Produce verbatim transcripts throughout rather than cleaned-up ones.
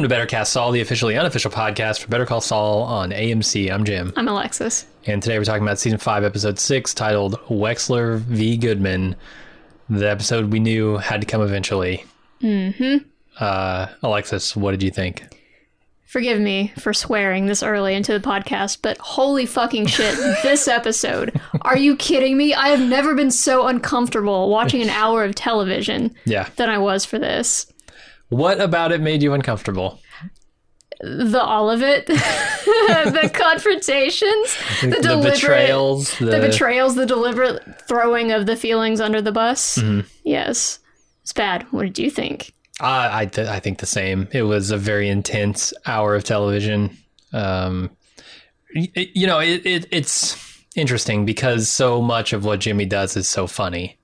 Welcome to Better Cast Saul, the officially unofficial podcast for Better Call Saul on A M C. I'm Jim. I'm Alexis. And today we're talking about season five, episode six, titled Wexler v. Goodman. The episode we knew had to come eventually. Mm-hmm. Uh, Alexis, what did you think? Forgive me for swearing this early into the podcast, but holy fucking shit, this episode. Are you kidding me? I have never been so uncomfortable watching an hour of television yeah. than I was for this. What about it made you uncomfortable? The all of it. The confrontations. The, the deliberate, betrayals. The... the betrayals, the deliberate throwing of the feelings under the bus. Mm-hmm. Yes. It's bad. What did you think? Uh, I th- I think the same. It was a very intense hour of television. Um, it, you know, it, it it's interesting because so much of what Jimmy does is so funny.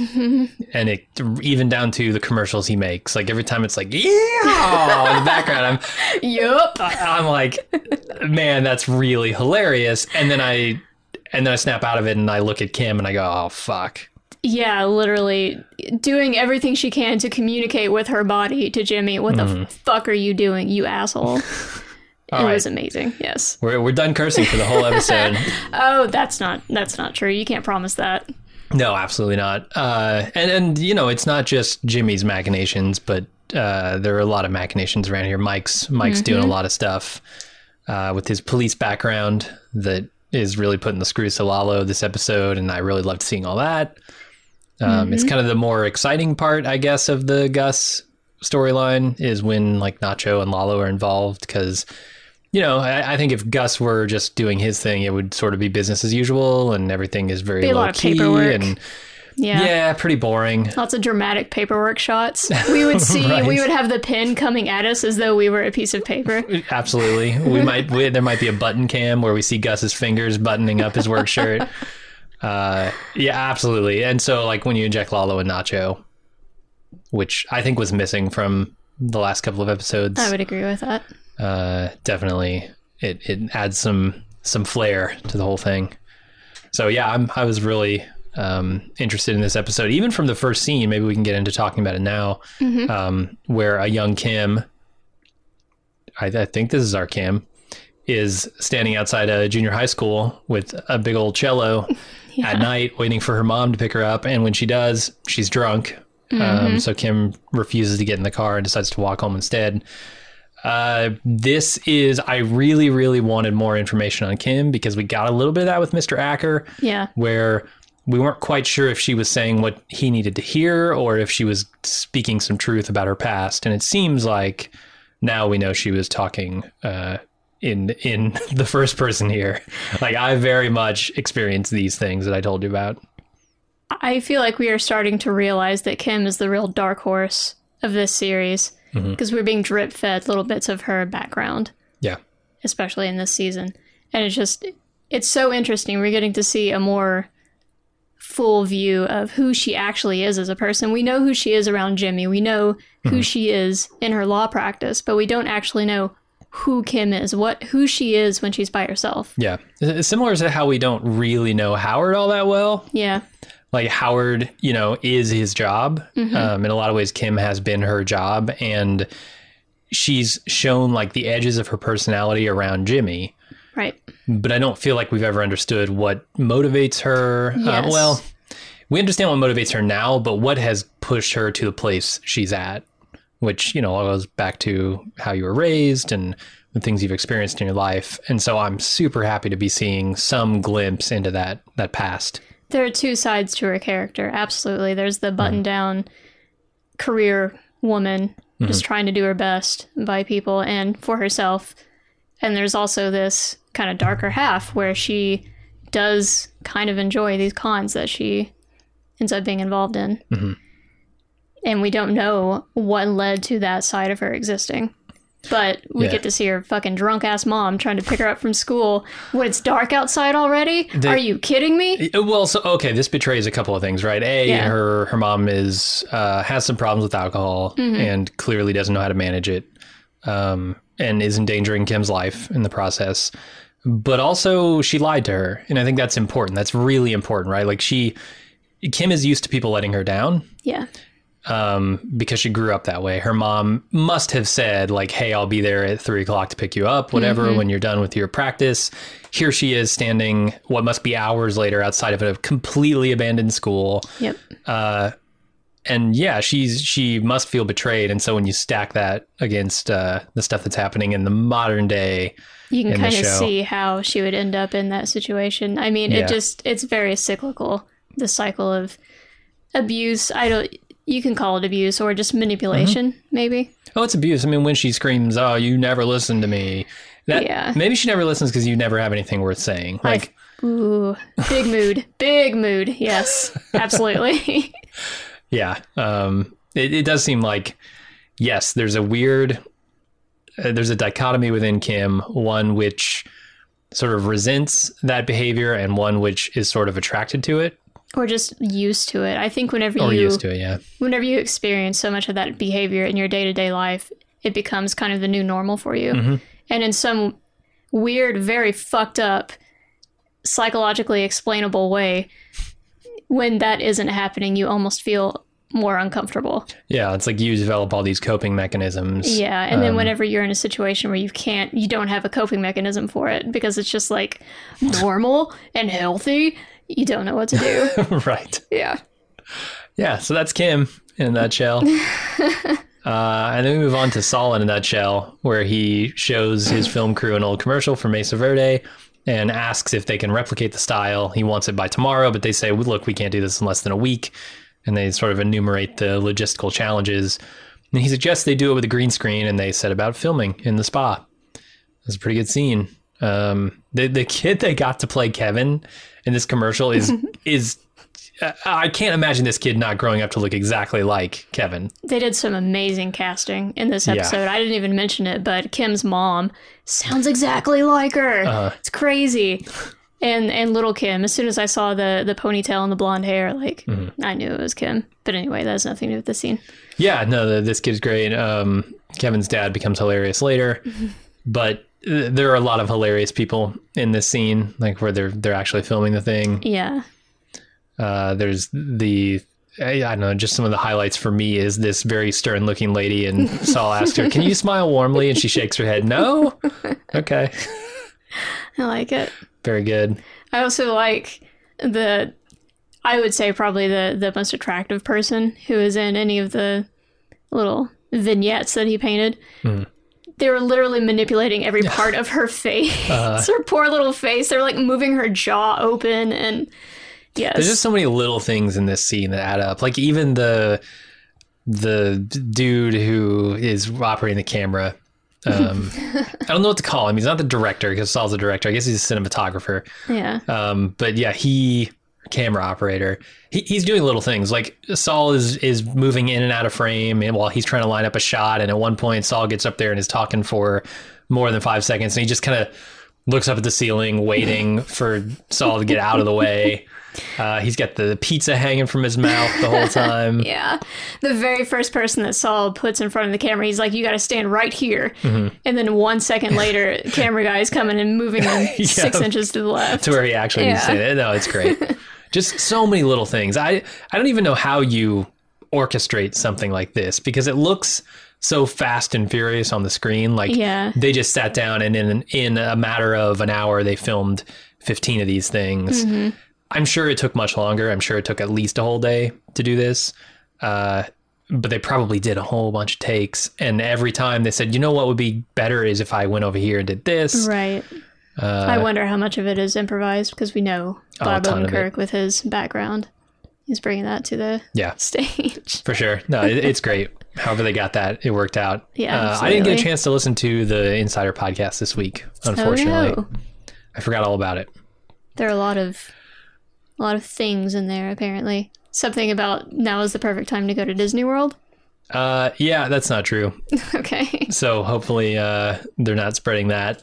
And it even down to the commercials he makes. Like every time it's like, yeah, in the background, I'm, yup. I'm like, man, that's really hilarious. And then I, and then I snap out of it and I look at Kim and I go, oh fuck. Yeah, literally doing everything she can to communicate with her body to Jimmy. What mm. the fuck are you doing, you asshole? It right. was amazing. Yes, we're we're done cursing for the whole episode. Oh, that's not that's not true. You can't promise that. No, absolutely not. Uh, and, and, you know, it's not just Jimmy's machinations, but uh, there are a lot of machinations around here. Mike's Mike's mm-hmm. doing a lot of stuff uh, with his police background that is really putting the screws to Lalo this episode, and I really loved seeing all that. Um, mm-hmm. It's kind of the more exciting part, I guess, of the Gus storyline is when, like, Nacho and Lalo are involved, because... You know, I, I think if Gus were just doing his thing, it would sort of be business as usual, and everything is very be a low lot of key paperwork. And yeah, yeah, pretty boring. Lots of dramatic paperwork shots. We would see, right. We would have the pen coming at us as though we were a piece of paper. Absolutely, we might. We, there might be a button cam where we see Gus's fingers buttoning up his work shirt. Uh, yeah, absolutely. And so, like when you inject Lalo and Nacho, which I think was missing from the last couple of episodes, I would agree with that. Uh, definitely it, it adds some, some flair to the whole thing. So yeah, I'm, I was really, um, interested in this episode, even from the first scene. Maybe we can get into talking about it now. Mm-hmm. Um, where a young Kim, I, I think this is our Kim, is standing outside a junior high school with a big old cello yeah. at night, waiting for her mom to pick her up. And when she does, she's drunk. Mm-hmm. Um, so Kim refuses to get in the car and decides to walk home instead. Uh, this is, I really, really wanted more information on Kim because we got a little bit of that with Mister Acker. Yeah. Where we weren't quite sure if she was saying what he needed to hear or if she was speaking some truth about her past. And it seems like now we know she was talking, uh, in, in the first person here. Like I very much experienced these things that I told you about. I feel like we are starting to realize that Kim is the real dark horse of this series. Because mm-hmm. we're being drip fed little bits of her background. Yeah. Especially in this season. And it's just, it's so interesting. We're getting to see a more full view of who she actually is as a person. We know who she is around Jimmy. We know who mm-hmm. she is in her law practice, but we don't actually know who Kim is, what who she is when she's by herself. Yeah. Similar to how we don't really know Howard all that well. Yeah. Like Howard, you know, is his job. Mm-hmm. Um, in a lot of ways, Kim has been her job, and she's shown like the edges of her personality around Jimmy. Right. But I don't feel like we've ever understood what motivates her. Yes. Uh, well, we understand what motivates her now, but what has pushed her to the place she's at, which, you know, all goes back to how you were raised and the things you've experienced in your life. And so I'm super happy to be seeing some glimpse into that, that past. There are two sides to her character. Absolutely. There's the button down mm-hmm. career woman mm-hmm. just trying to do her best by people and for herself. And there's also this kind of darker half where she does kind of enjoy these cons that she ends up being involved in. Mm-hmm. And we don't know what led to that side of her existing. But we yeah. get to see her fucking drunk ass mom trying to pick her up from school when it's dark outside already. The, Are you kidding me? Well, so okay, this betrays a couple of things, right? A, yeah. her her mom is uh, has some problems with alcohol mm-hmm. and clearly doesn't know how to manage it, um, and is endangering Kim's life in the process. But also, she lied to her, and I think that's important. That's really important, right? Like she, Kim is used to people letting her down. Yeah. um, because she grew up that way. Her mom must have said, like, hey, I'll be there at three o'clock to pick you up, whatever, mm-hmm. when you're done with your practice. Here she is standing what must be hours later outside of a completely abandoned school. Yep. Uh, and yeah, she's she must feel betrayed. And so when you stack that against uh, the stuff that's happening in the modern day, you can kind of see how she would end up in that situation. I mean, yeah. it just it's very cyclical, the cycle of abuse. I don't you can call it abuse or just manipulation, mm-hmm. maybe. Oh, it's abuse. I mean, when she screams, "Oh, you never listen to me." That, yeah. Maybe she never listens because you never have anything worth saying. Like, I've, ooh, big mood, big mood. Yes, absolutely. Yeah. Um, it, it does seem like, yes, there's a weird, uh, there's a dichotomy within Kim, one which sort of resents that behavior and one which is sort of attracted to it. Or just used to it. I think whenever or you, used to it, yeah. whenever you experience so much of that behavior in your day-to-day life, it becomes kind of the new normal for you. Mm-hmm. And in some weird, very fucked up, psychologically explainable way, when that isn't happening, you almost feel more uncomfortable. Yeah, it's like you develop all these coping mechanisms. Yeah, and um, then whenever you're in a situation where you can't, you don't have a coping mechanism for it because it's just like normal and healthy, you don't know what to do. Right. Yeah. Yeah, so that's Kim in a nutshell. Uh, and then we move on to Saul in a nutshell, where he shows his film crew an old commercial for Mesa Verde and asks if they can replicate the style. He wants it by tomorrow, but they say, well, look, we can't do this in less than a week. And they sort of enumerate the logistical challenges. And he suggests they do it with a green screen, and they set about filming in the spa. It's a pretty good scene. Um, the, the kid that got to play Kevin in this commercial is is... I can't imagine this kid not growing up to look exactly like Kevin. They did some amazing casting in this episode. Yeah. I didn't even mention it, but Kim's mom sounds exactly like her. Uh-huh. It's crazy. And and little Kim, as soon as I saw the, the ponytail and the blonde hair, like, mm-hmm. I knew it was Kim. But anyway, that has nothing to do with the scene. Yeah, no, the, this kid's great. Um, Kevin's dad becomes hilarious later. Mm-hmm. But th- there are a lot of hilarious people in this scene, like where they're they're actually filming the thing. Yeah. Uh, there's the, I don't know, just some of the highlights for me is this very stern looking lady, and Saul asks her, can you smile warmly? And she shakes her head. No? Okay. I like it. Very good. I also like the, I would say probably the, the most attractive person who is in any of the little vignettes that he painted. Mm. They were literally manipulating every part of her face. Uh, her poor little face. They were like moving her jaw open, and yes. There's just so many little things in this scene that add up. Like even the the dude who is operating the camera. Um, I don't know what to call him. He's not the director because Saul's the director. I guess he's a cinematographer. Yeah. Um, but yeah, he camera operator. He, he's doing little things. Like Saul is is moving in and out of frame, and while he's trying to line up a shot. And at one point, Saul gets up there and is talking for more than five seconds, and he just kind of looks up at the ceiling, waiting for Saul to get out of the way. Uh, he's got the pizza hanging from his mouth the whole time. Yeah. The very first person that Saul puts in front of the camera, he's like, you got to stand right here. Mm-hmm. And then one second later, camera guy is coming and moving him yeah, six inches to the left. To where he actually yeah. needs to stand. No, it's great. Just so many little things. I, I don't even know how you orchestrate something like this, because it looks so fast and furious on the screen. Like yeah. they just sat down and in, in a matter of an hour, they filmed fifteen of these things. Mm-hmm. I'm sure it took much longer. I'm sure it took at least a whole day to do this. Uh, but they probably did a whole bunch of takes. And every time they said, you know what would be better is if I went over here and did this. Right. Uh, I wonder how much of it is improvised, because we know Bob oh, Odenkirk with his background. He's bringing that to the yeah. stage. For sure. No, it, it's great. However they got that, it worked out. Yeah, uh, I didn't get a chance to listen to the Insider podcast this week, unfortunately. Oh, no. I forgot all about it. There are a lot of... A lot of things in there, apparently. Something about now is the perfect time to go to Disney World? Uh, yeah, that's not true. Okay. So hopefully uh, they're not spreading that.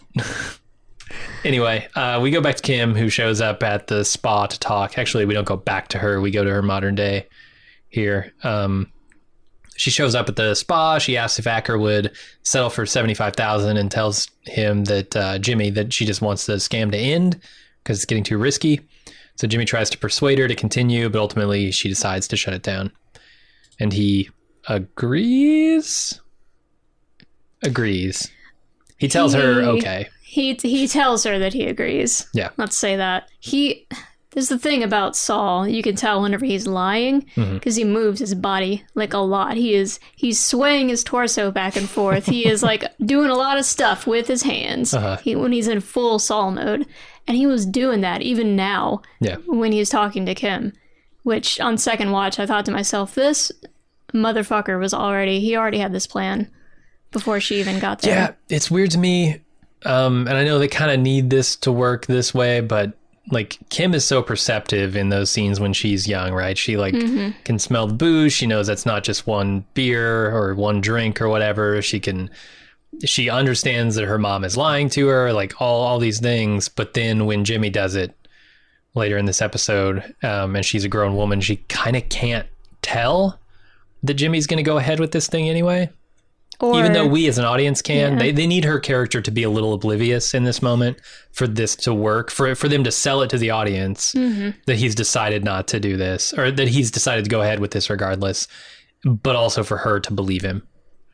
Anyway, uh, we go back to Kim, who shows up at the spa to talk. Actually, we don't go back to her. We go to her modern day here. Um, she shows up at the spa. She asks if Acker would settle for seventy-five thousand dollars and tells him that uh, Jimmy, that she just wants the scam to end because it's getting too risky. So Jimmy tries to persuade her to continue, but ultimately she decides to shut it down. And he agrees? Agrees. He tells he, her, okay. He he tells her that he agrees. Yeah. Let's say that. He... There's the thing about Saul. You can tell whenever he's lying because mm-hmm. he moves his body like a lot. He is he's swaying his torso back and forth. He is like doing a lot of stuff with his hands uh-huh. he, when he's in full Saul mode. And he was doing that even now yeah. when he's talking to Kim, which on second watch, I thought to myself, this motherfucker was already, he already had this plan before she even got there. Yeah, it's weird to me. Um, and I know they kind of need this to work this way, but like Kim is so perceptive in those scenes when she's young, right? She like mm-hmm. can smell the booze. She knows that's not just one beer or one drink or whatever. She can, she understands that her mom is lying to her, like all, all these things. But then when Jimmy does it later in this episode, um, and she's a grown woman, she kind of can't tell that Jimmy's going to go ahead with this thing anyway. Or, even though we as an audience can, yeah. they, they need her character to be a little oblivious in this moment for this to work, for for them to sell it to the audience mm-hmm. that he's decided not to do this, or that he's decided to go ahead with this regardless, but also for her to believe him.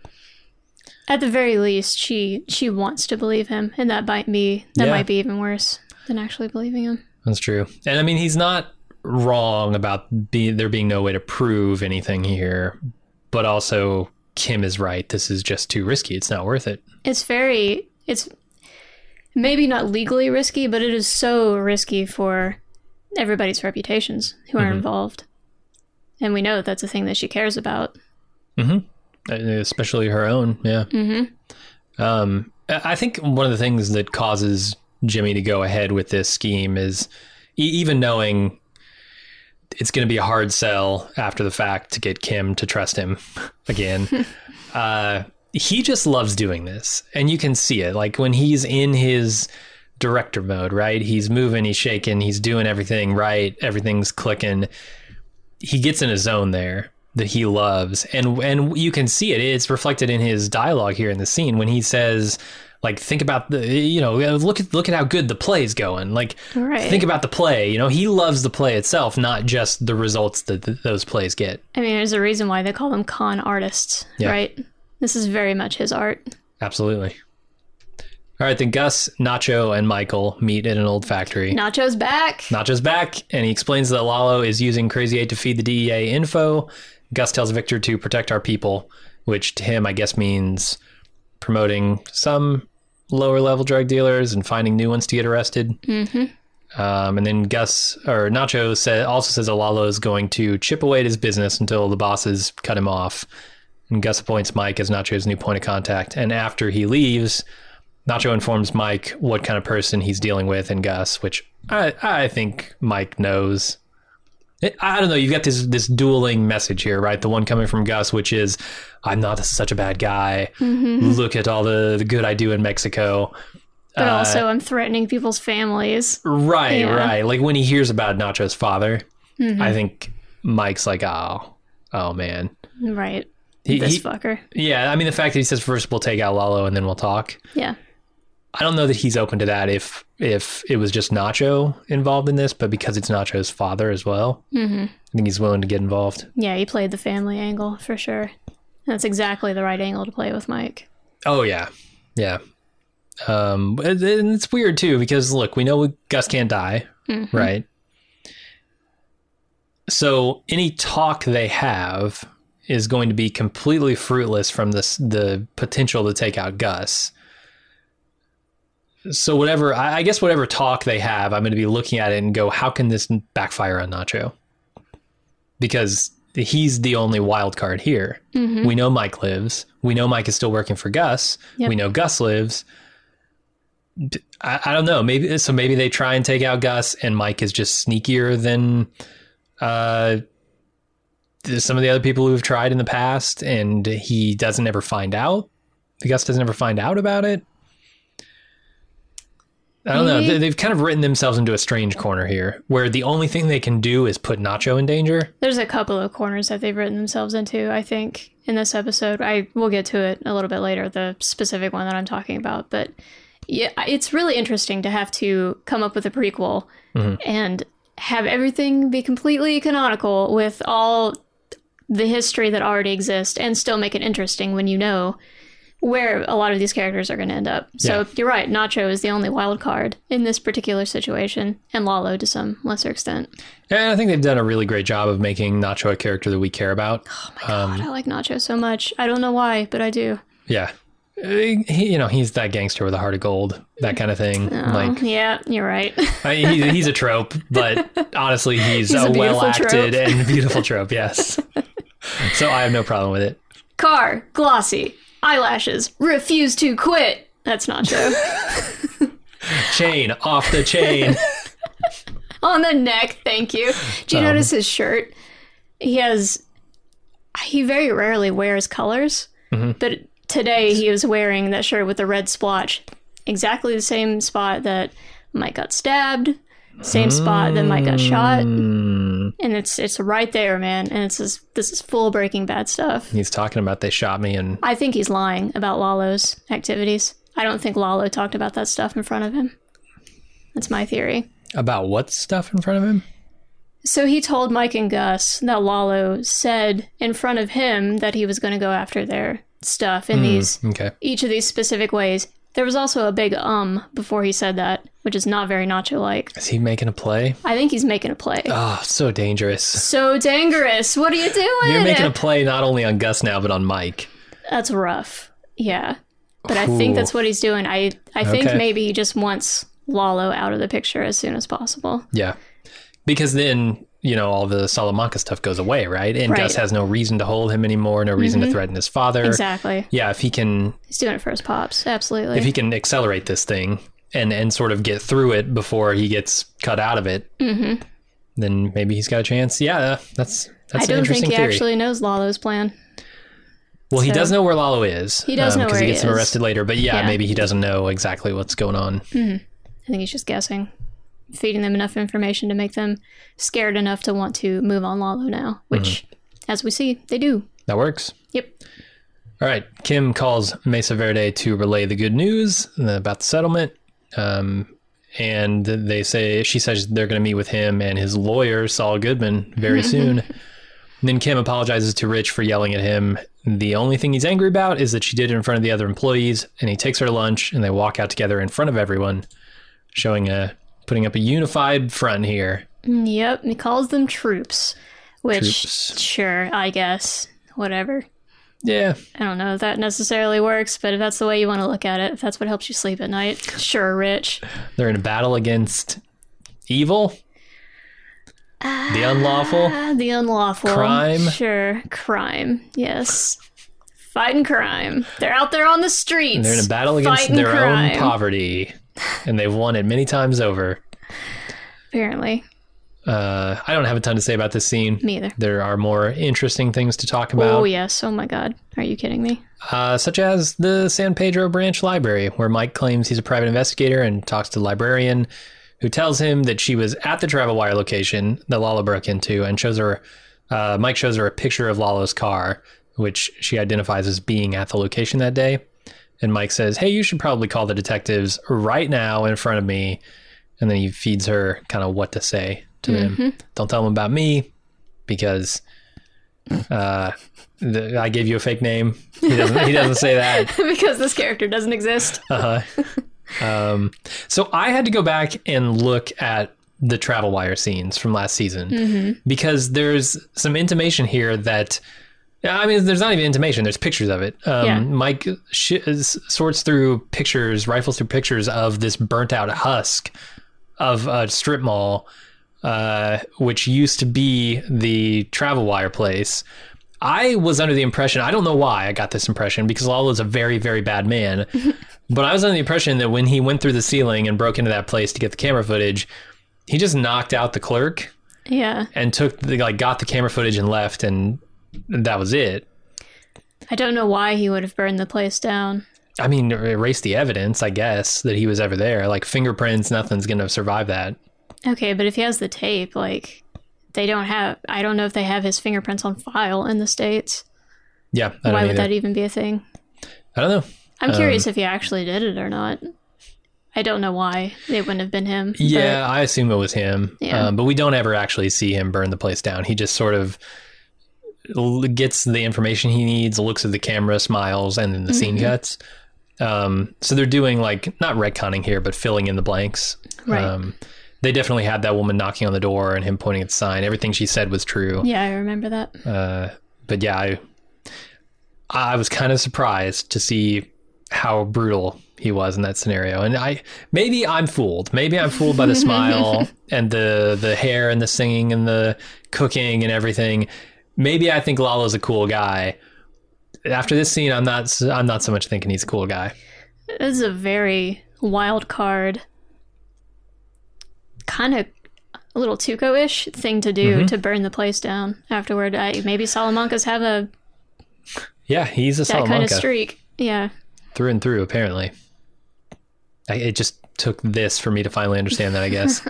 At the very least, she she wants to believe him, and that might be that yeah. might be even worse than actually believing him. That's true. And I mean, he's not wrong about be, there being no way to prove anything here, but also Kim is right. This is just too risky. It's not worth it. It's very, it's maybe not legally risky, but it is so risky for everybody's reputations who are mm-hmm. involved. And we know that that's a thing that she cares about. Mm-hmm. Especially her own. Yeah. Mm-hmm. Um, I think one of the things that causes Jimmy to go ahead with this scheme is e- even knowing it's going to be a hard sell after the fact to get Kim to trust him again. uh, he just loves doing this, and you can see it. Like when he's in his director mode, right? He's moving, he's shaking, he's doing everything right. Everything's clicking. He gets in a zone there that he loves. And, and you can see it. It's reflected in his dialogue here in the scene when he says, like, think about the, you know, look at look at how good the play's going. Like, right. Think about the play. You know, he loves the play itself, not just the results that th- those plays get. I mean, there's a reason why they call them con artists, yeah. right? This is very much his art. Absolutely. All right, then Gus, Nacho, and Michael meet at an old factory. Nacho's back. Nacho's back, and he explains that Lalo is using Crazy eight to feed the D E A info. Gus tells Victor to protect our people, which to him, I guess, means promoting some lower level drug dealers and finding new ones to get arrested. Mm-hmm. Um, and then Gus or Nacho say, also says that Lalo is going to chip away at his business until the bosses cut him off. And Gus appoints Mike as Nacho's new point of contact. And after he leaves, Nacho informs Mike what kind of person he's dealing with and Gus, which I, I think Mike knows. It, I don't know. You've got this this dueling message here, right? The one coming from Gus, which is, I'm not such a bad guy. Mm-hmm. Look at all the, the good I do in Mexico. But uh, also I'm threatening people's families. Right, yeah. right. Like when he hears about Nacho's father, mm-hmm. I think Mike's like, oh, oh man. Right. He, this he, fucker. Yeah, I mean, the fact that he says first we'll take out Lalo and then we'll talk. Yeah. I don't know that he's open to that if if it was just Nacho involved in this, but because it's Nacho's father as well, mm-hmm. I think he's willing to get involved. Yeah, he played the family angle for sure. That's exactly the right angle to play with Mike. Oh, yeah. Yeah. Um, and it's weird, too, because, look, we know Gus can't die, mm-hmm. right? So any talk they have is going to be completely fruitless from this, the potential to take out Gus. So whatever, I guess whatever talk they have, I'm going to be looking at it and go, how can this backfire on Nacho? Because he's the only wild card here. Mm-hmm. We know Mike lives. We know Mike is still working for Gus. Yep. We know Gus lives. I, I don't know. Maybe so. Maybe they try and take out Gus, and Mike is just sneakier than uh, some of the other people who have tried in the past, and he doesn't ever find out. Gus doesn't ever find out about it. I don't Maybe. know. They've kind of written themselves into a strange corner here where the only thing they can do is put Nacho in danger. There's a couple of corners that they've written themselves into, I think, in this episode. I will get to it a little bit later, the specific one that I'm talking about. But yeah, it's really interesting to have to come up with a prequel mm-hmm. and have everything be completely canonical with all the history that already exists and still make it interesting when you know where a lot of these characters are going to end up. So Yeah. you're right, Nacho is the only wild card in this particular situation, and Lalo to some lesser extent. And I think they've done a really great job of making Nacho a character that we care about. Oh my god, I like Nacho so much. I don't know why, but I do. Yeah. He, you know, he's that gangster with a heart of gold, that kind of thing. Oh, like, yeah, you're right. I mean, he, he's a trope, but honestly, he's, He's a a, beautiful well-acted trope. and beautiful trope, yes. So I have no problem with it. Car, glossy, eyelashes, refuse to quit. That's Nacho. Chain, off the chain. On the neck, thank you. Do you Um, notice his shirt? He has... He very rarely wears colors, Mm-hmm. but today he was wearing that shirt with the red splotch. Exactly the same spot that Mike got stabbed, same spot that Mike got shot. Mm, And it's it's right there, man. And it's this, this is full Breaking Bad stuff. he's talking about they shot me and I think he's lying about Lalo's activities. I don't think Lalo talked about that stuff in front of him. That's my theory. about what stuff in front of him? So he told Mike and Gus that Lalo said in front of him that he was going to go after their stuff in these Okay. each of these specific ways. There was also a big um before he said that, which is not very Nacho-like. Is he making a play? I think he's making a play. Oh, so dangerous. So dangerous. What are you doing? You're making a play not only on Gus now, but on Mike. That's rough. Yeah. But I think Ooh. that's what he's doing. I, I think Okay. maybe he just wants Lalo out of the picture as soon as possible. Yeah. Because then, you know, all the Salamanca stuff goes away, right? And Right. Gus has no reason to hold him anymore, no reason to threaten his father. Exactly. Yeah, if he can He's doing it for his pops. Absolutely. if he can accelerate this thing and and sort of get through it before he gets cut out of it, mm-hmm. then maybe he's got a chance. Yeah, that's that's I an don't interesting think he theory. actually knows Lalo's plan. well, he so- does know where Lalo is. He does know because where he he gets him is. arrested later. But yeah, Yeah. maybe he doesn't know exactly what's going on. I think he's just guessing. Feeding them enough information to make them scared enough to want to move on Lalo now, which, Mm-hmm. as we see, they do. That works. Yep. All right. Kim calls Mesa Verde to relay the good news about the settlement. Um, and they say, she says they're going to meet with him and his lawyer, Saul Goodman, very soon. And then Kim apologizes to Rich for yelling at him. The only thing he's angry about is that she did it in front of the other employees, and he takes her to lunch and they walk out together in front of everyone, showing a, putting up a unified front here. Yep. He calls them troops, which, Troops. sure, I guess. Whatever. Yeah. I don't know if that necessarily works, but if that's the way you want to look at it, if that's what helps you sleep at night, sure, Rich. They're in a battle against evil, the unlawful. Ah, the unlawful. Crime. Sure, crime. Yes. Fighting crime. They're out there on the streets. And they're in a battle against fighting their crime. own poverty, and they've won it many times over. Apparently. Uh, I don't have a ton to say about this scene. Me either. There are more interesting things to talk about, Oh, yes. Oh, my God. Are you kidding me? uh, such as the San Pedro Branch Library, where Mike claims he's a private investigator and talks to the librarian, who tells him that she was at the travel wire location that Lalo broke into, and shows her. Uh, Mike shows her a picture of Lalo's car, which she identifies as being at the location that day. And Mike says, "Hey, you should probably call the detectives right now in front of me." And then he feeds her kind of what to say to them. Don't tell them about me because uh, the, I gave you a fake name. He doesn't. He doesn't say that. Because this character doesn't exist. Uh-huh. Um, so I had to go back and look at the travel wire scenes from last season because there's some intimation here that. I mean, there's not even intimation. There's pictures of it. Um, Yeah. Mike sh- sorts through pictures, rifles through pictures of this burnt out husk of a strip mall, uh, which used to be the travel wire place. I was under the impression, I don't know why I got this impression, because Lalo's a very, very bad man. But I was under the impression that when he went through the ceiling and broke into that place to get the camera footage, he just knocked out the clerk Yeah. and took the, like, got the camera footage and left, and that was it. I don't know why he would have burned the place down. I mean, erase the evidence, I guess, that he was ever there. Like fingerprints, nothing's going to survive that. Okay, but if he has the tape, like, they don't have... I don't know if they have his fingerprints on file in the States. Yeah, I don't Why would either. that even be a thing? I don't know. I'm curious if he actually did it or not. I don't know why it wouldn't have been him. Yeah, I assume it was him. Yeah. Um, but we don't ever actually see him burn the place down. He just sort of l- gets the information he needs, looks at the camera, smiles, and then the mm-hmm. scene cuts. Um, so they're doing like, not retconning here, but filling in the blanks. Right. Um, they definitely had that woman knocking on the door and him pointing at the sign. Everything she said was true. Yeah, I remember that. Uh, but yeah, I, I was kind of surprised to see how brutal he was in that scenario. And I, maybe I'm fooled. Maybe I'm fooled by the smile and the, the hair and the singing and the cooking and everything. Maybe I think Lalo's a cool guy. After this scene, I'm not, I'm not so much thinking he's a cool guy. This is a very wild card, kind of a little Tuco-ish thing to do mm-hmm. to burn the place down afterward. I, maybe Salamancas have a yeah, he's a that Salamanca kind of streak. Yeah, through and through. Apparently, I, it just took this for me to finally understand that, I guess.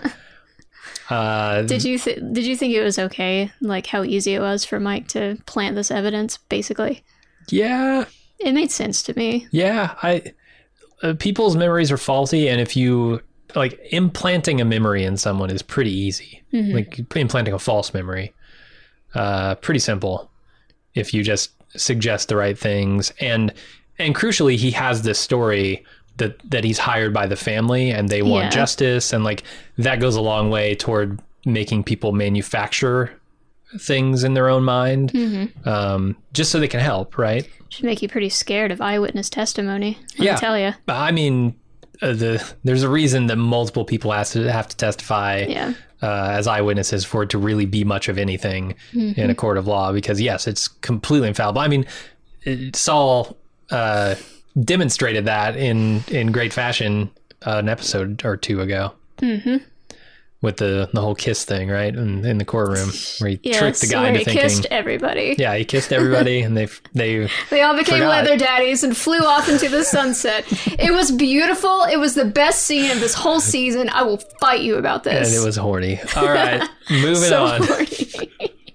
uh, did you th- did you think it was okay, like how easy it was for Mike to plant this evidence? Basically, yeah, it made sense to me. Yeah, I uh, people's memories are faulty, and if you like implanting a memory in someone is pretty easy. Mm-hmm. Like implanting a false memory, uh, pretty simple if you just suggest the right things. And and crucially, he has this story that that he's hired by the family and they want yeah. justice, and like that goes a long way toward making people manufacture things in their own mind, mm-hmm. um, just so they can help, right? Should make you pretty scared of eyewitness testimony. I yeah, tell you. I mean. Uh, the there's a reason that multiple people has to have to testify yeah. uh, as eyewitnesses for it to really be much of anything mm-hmm. in a court of law, because yes, it's completely infallible. I mean, it, Saul uh, demonstrated that in in great fashion uh, an episode or two ago mm-hmm. with the the whole kiss thing, right? In, in the courtroom where he yes, tricked the guy into he thinking kissed everybody. Yeah, he kissed everybody, and they they they all became forgot. leather daddies and flew off into the sunset. It was beautiful. It was the best scene of this whole season. I will fight you about this. And it was horny. All right, moving so on. Horny.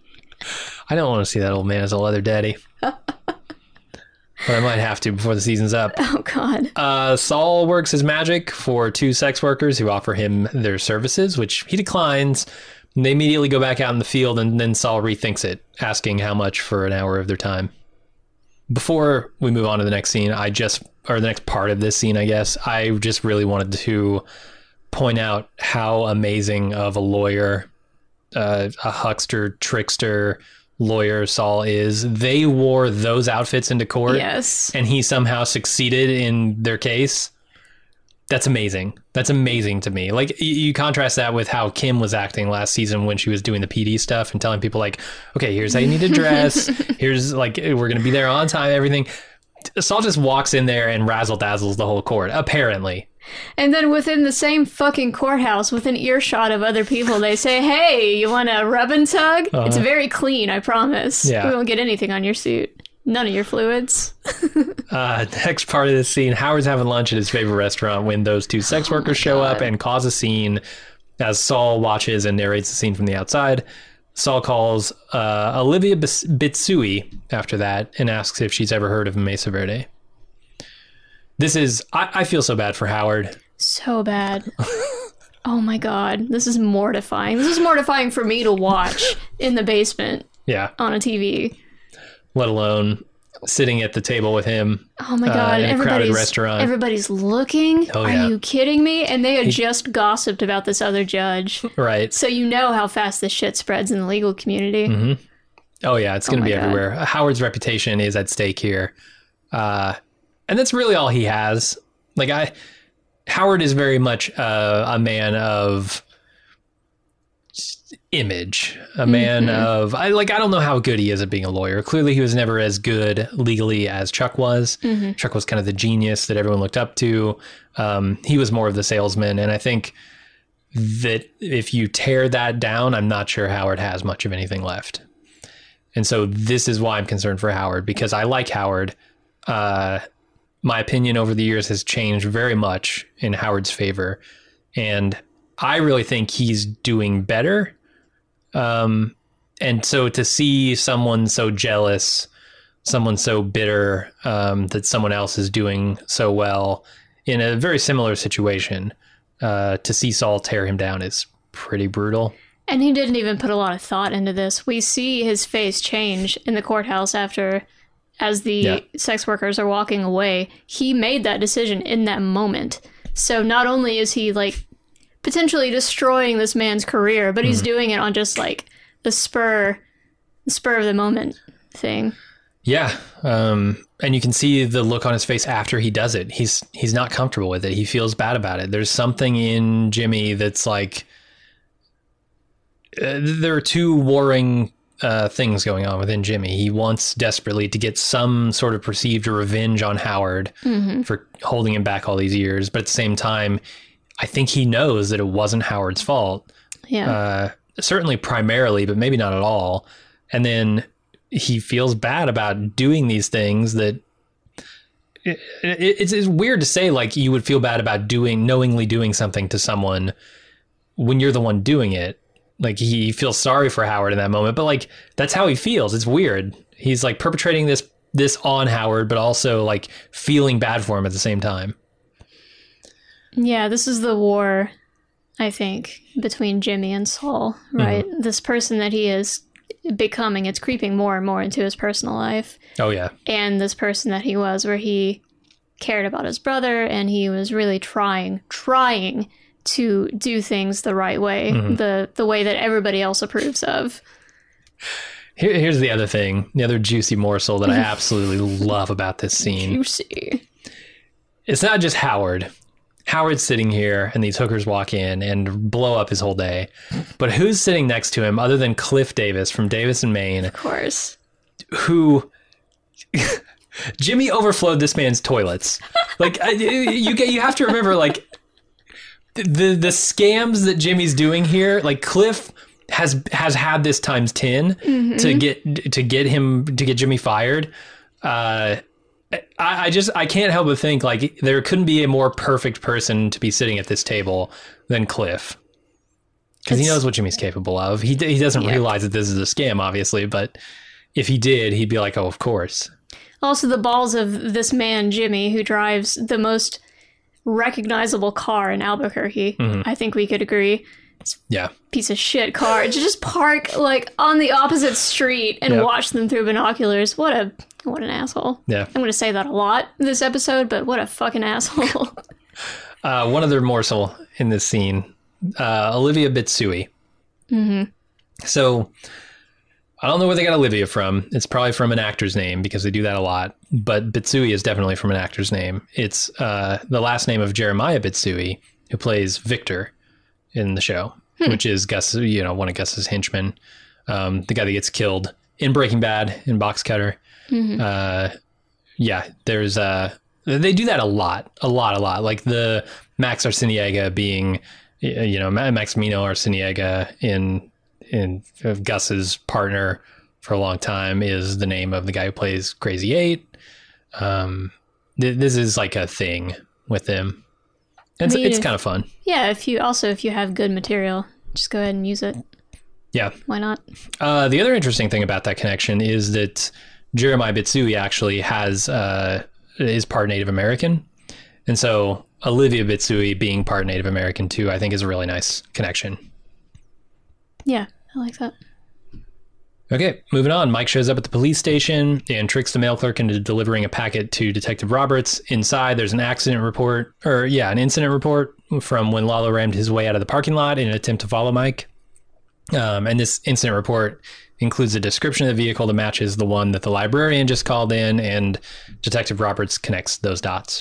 I don't want to see that old man as a leather daddy. But I might have to before the season's up. Oh, God. Uh, Saul works his magic for two sex workers who offer him their services, which he declines. They immediately go back out in the field, and then Saul rethinks it, asking how much for an hour of their time. Before we move on to the next scene, I just, or the next part of this scene, I guess, I just really wanted to point out how amazing of a lawyer, uh, a huckster, trickster, lawyer Saul is. They wore those outfits into court, yes, and he somehow succeeded in their case. That's amazing. That's amazing to me. Like, you, you contrast that with how Kim was acting last season when she was doing the P D stuff and telling people like, okay, here's how you need to dress. Here's like, we're going to be there on time, everything. Saul just walks in there and razzle dazzles the whole court, apparently. And then within the same fucking courthouse, within earshot of other people, they say, hey, you want a rub and tug? Uh-huh. It's very clean, I promise. Yeah. We won't get anything on your suit. None of your fluids. uh, next part of this scene, Howard's having lunch at his favorite restaurant when those two sex workers oh show up and cause a scene as Saul watches and narrates the scene from the outside. Saul calls uh, Olivia Bitsui after that and asks if she's ever heard of Mesa Verde. This is, I, I feel so bad for Howard. So bad. Oh my God. This is mortifying. This is mortifying for me to watch in the basement. Yeah. On a T V. Let alone sitting at the table with him. Oh my God. Uh, in a crowded restaurant. Everybody's looking. Oh, yeah. Are you kidding me? And they had he, just gossiped about this other judge. Right. So you know how fast this shit spreads in the legal community. Mm-hmm. Oh yeah. It's going to oh be God. everywhere. Howard's reputation is at stake here. Uh, And that's really all he has. Like I, Howard is very much uh, a man of image, a man mm-hmm. of, I like, I don't know how good he is at being a lawyer. Clearly he was never as good legally as Chuck was. Mm-hmm. Chuck was kind of the genius that everyone looked up to. Um, he was more of the salesman. And I think that if you tear that down, I'm not sure Howard has much of anything left. And so this is why I'm concerned for Howard, because I like Howard. Uh, my opinion over the years has changed very much in Howard's favor. And I really think he's doing better. Um, and so to see someone so jealous, someone so bitter, um, that someone else is doing so well in a very similar situation, uh, to see Saul tear him down is pretty brutal. And he didn't even put a lot of thought into this. We see his face change in the courthouse after, as the yeah. sex workers are walking away. He made that decision in that moment. So not only is he, like, potentially destroying this man's career, but he's mm. doing it on just, like, the spur, the spur of the moment thing. Yeah. Um, and you can see the look on his face after he does it. He's he's not comfortable with it. He feels bad about it. There's something in Jimmy that's like, uh, there are two warring uh, things going on within Jimmy. He wants desperately to get some sort of perceived revenge on Howard mm-hmm. for holding him back all these years. But at the same time, I think he knows that it wasn't Howard's fault. Yeah. Uh, certainly primarily, but maybe not at all. And then he feels bad about doing these things that it, it, it's, it's weird to say, like, you would feel bad about doing knowingly doing something to someone when you're the one doing it. Like, he feels sorry for Howard in that moment, but like, that's how he feels. It's weird. He's like perpetrating this, this on Howard, but also like feeling bad for him at the same time. Yeah. This is the war, I think, between Jimmy and Saul, right? Mm-hmm. This person that he is becoming, it's creeping more and more into his personal life. Oh yeah. And this person that he was, where he cared about his brother and he was really trying trying to do things the right way, mm-hmm. the the way that everybody else approves of. Here, here's the other thing, the other juicy morsel that I absolutely love about this scene. Juicy. It's not just Howard. Howard's sitting here and these hookers walk in and blow up his whole day. But who's sitting next to him other than Cliff Davis from Davis and Maine? Of course. Who... Jimmy overflowed this man's toilets. Like, you get, you have to remember, like, the the scams that Jimmy's doing here, like, Cliff has has had this times ten mm-hmm. to get to get him to get Jimmy fired. Uh I, I just, I can't help but think, like, there couldn't be a more perfect person to be sitting at this table than Cliff. Because he knows what Jimmy's capable of. He he doesn't yeah. realize that this is a scam, obviously, but if he did, he'd be like, oh, of course. Also, the balls of this man, Jimmy, who drives the most recognizable car in Albuquerque. Mm-hmm. I think we could agree. It's yeah. piece of shit car. To just park, like, on the opposite street and yep. watch them through binoculars. What a... What an asshole. Yeah. I'm going to say that a lot this episode, but what a fucking asshole. uh, one other morsel in this scene, uh, Olivia Bitsui. Mm-hmm. So, I don't know where they got Olivia from. It's probably from an actor's name because they do that a lot. But Bitsui is definitely from an actor's name. It's uh, the last name of Jeremiah Bitsui, who plays Victor in the show, hmm. which is Gus, you know, one of Gus's henchmen. Um, the guy that gets killed in Breaking Bad in Box Cutter. Mm-hmm. Uh, yeah, there's uh, they do that a lot, a lot, a lot. Like the Max Arciniega being, you know, Maximino Arciniega in in uh, Gus's partner for a long time is the name of the guy who plays Crazy Eight. Um, th- this is like a thing with him. It's I mean, it's kind of fun. Yeah, if you also if you have good material, just go ahead and use it. Yeah, why not? Uh, the other interesting thing about that connection is that Jeremiah Bitsui actually has uh, is part Native American, and so Olivia Bitsui being part Native American too, I think is a really nice connection. Yeah, I like that. Okay, moving on. Mike shows up at the police station and tricks the mail clerk into delivering a packet to Detective Roberts. Inside, there's an accident report, or yeah, an incident report from when Lalo rammed his way out of the parking lot in an attempt to follow Mike. Um, and this incident report includes a description of the vehicle that matches the one that the librarian just called in, and Detective Roberts connects those dots.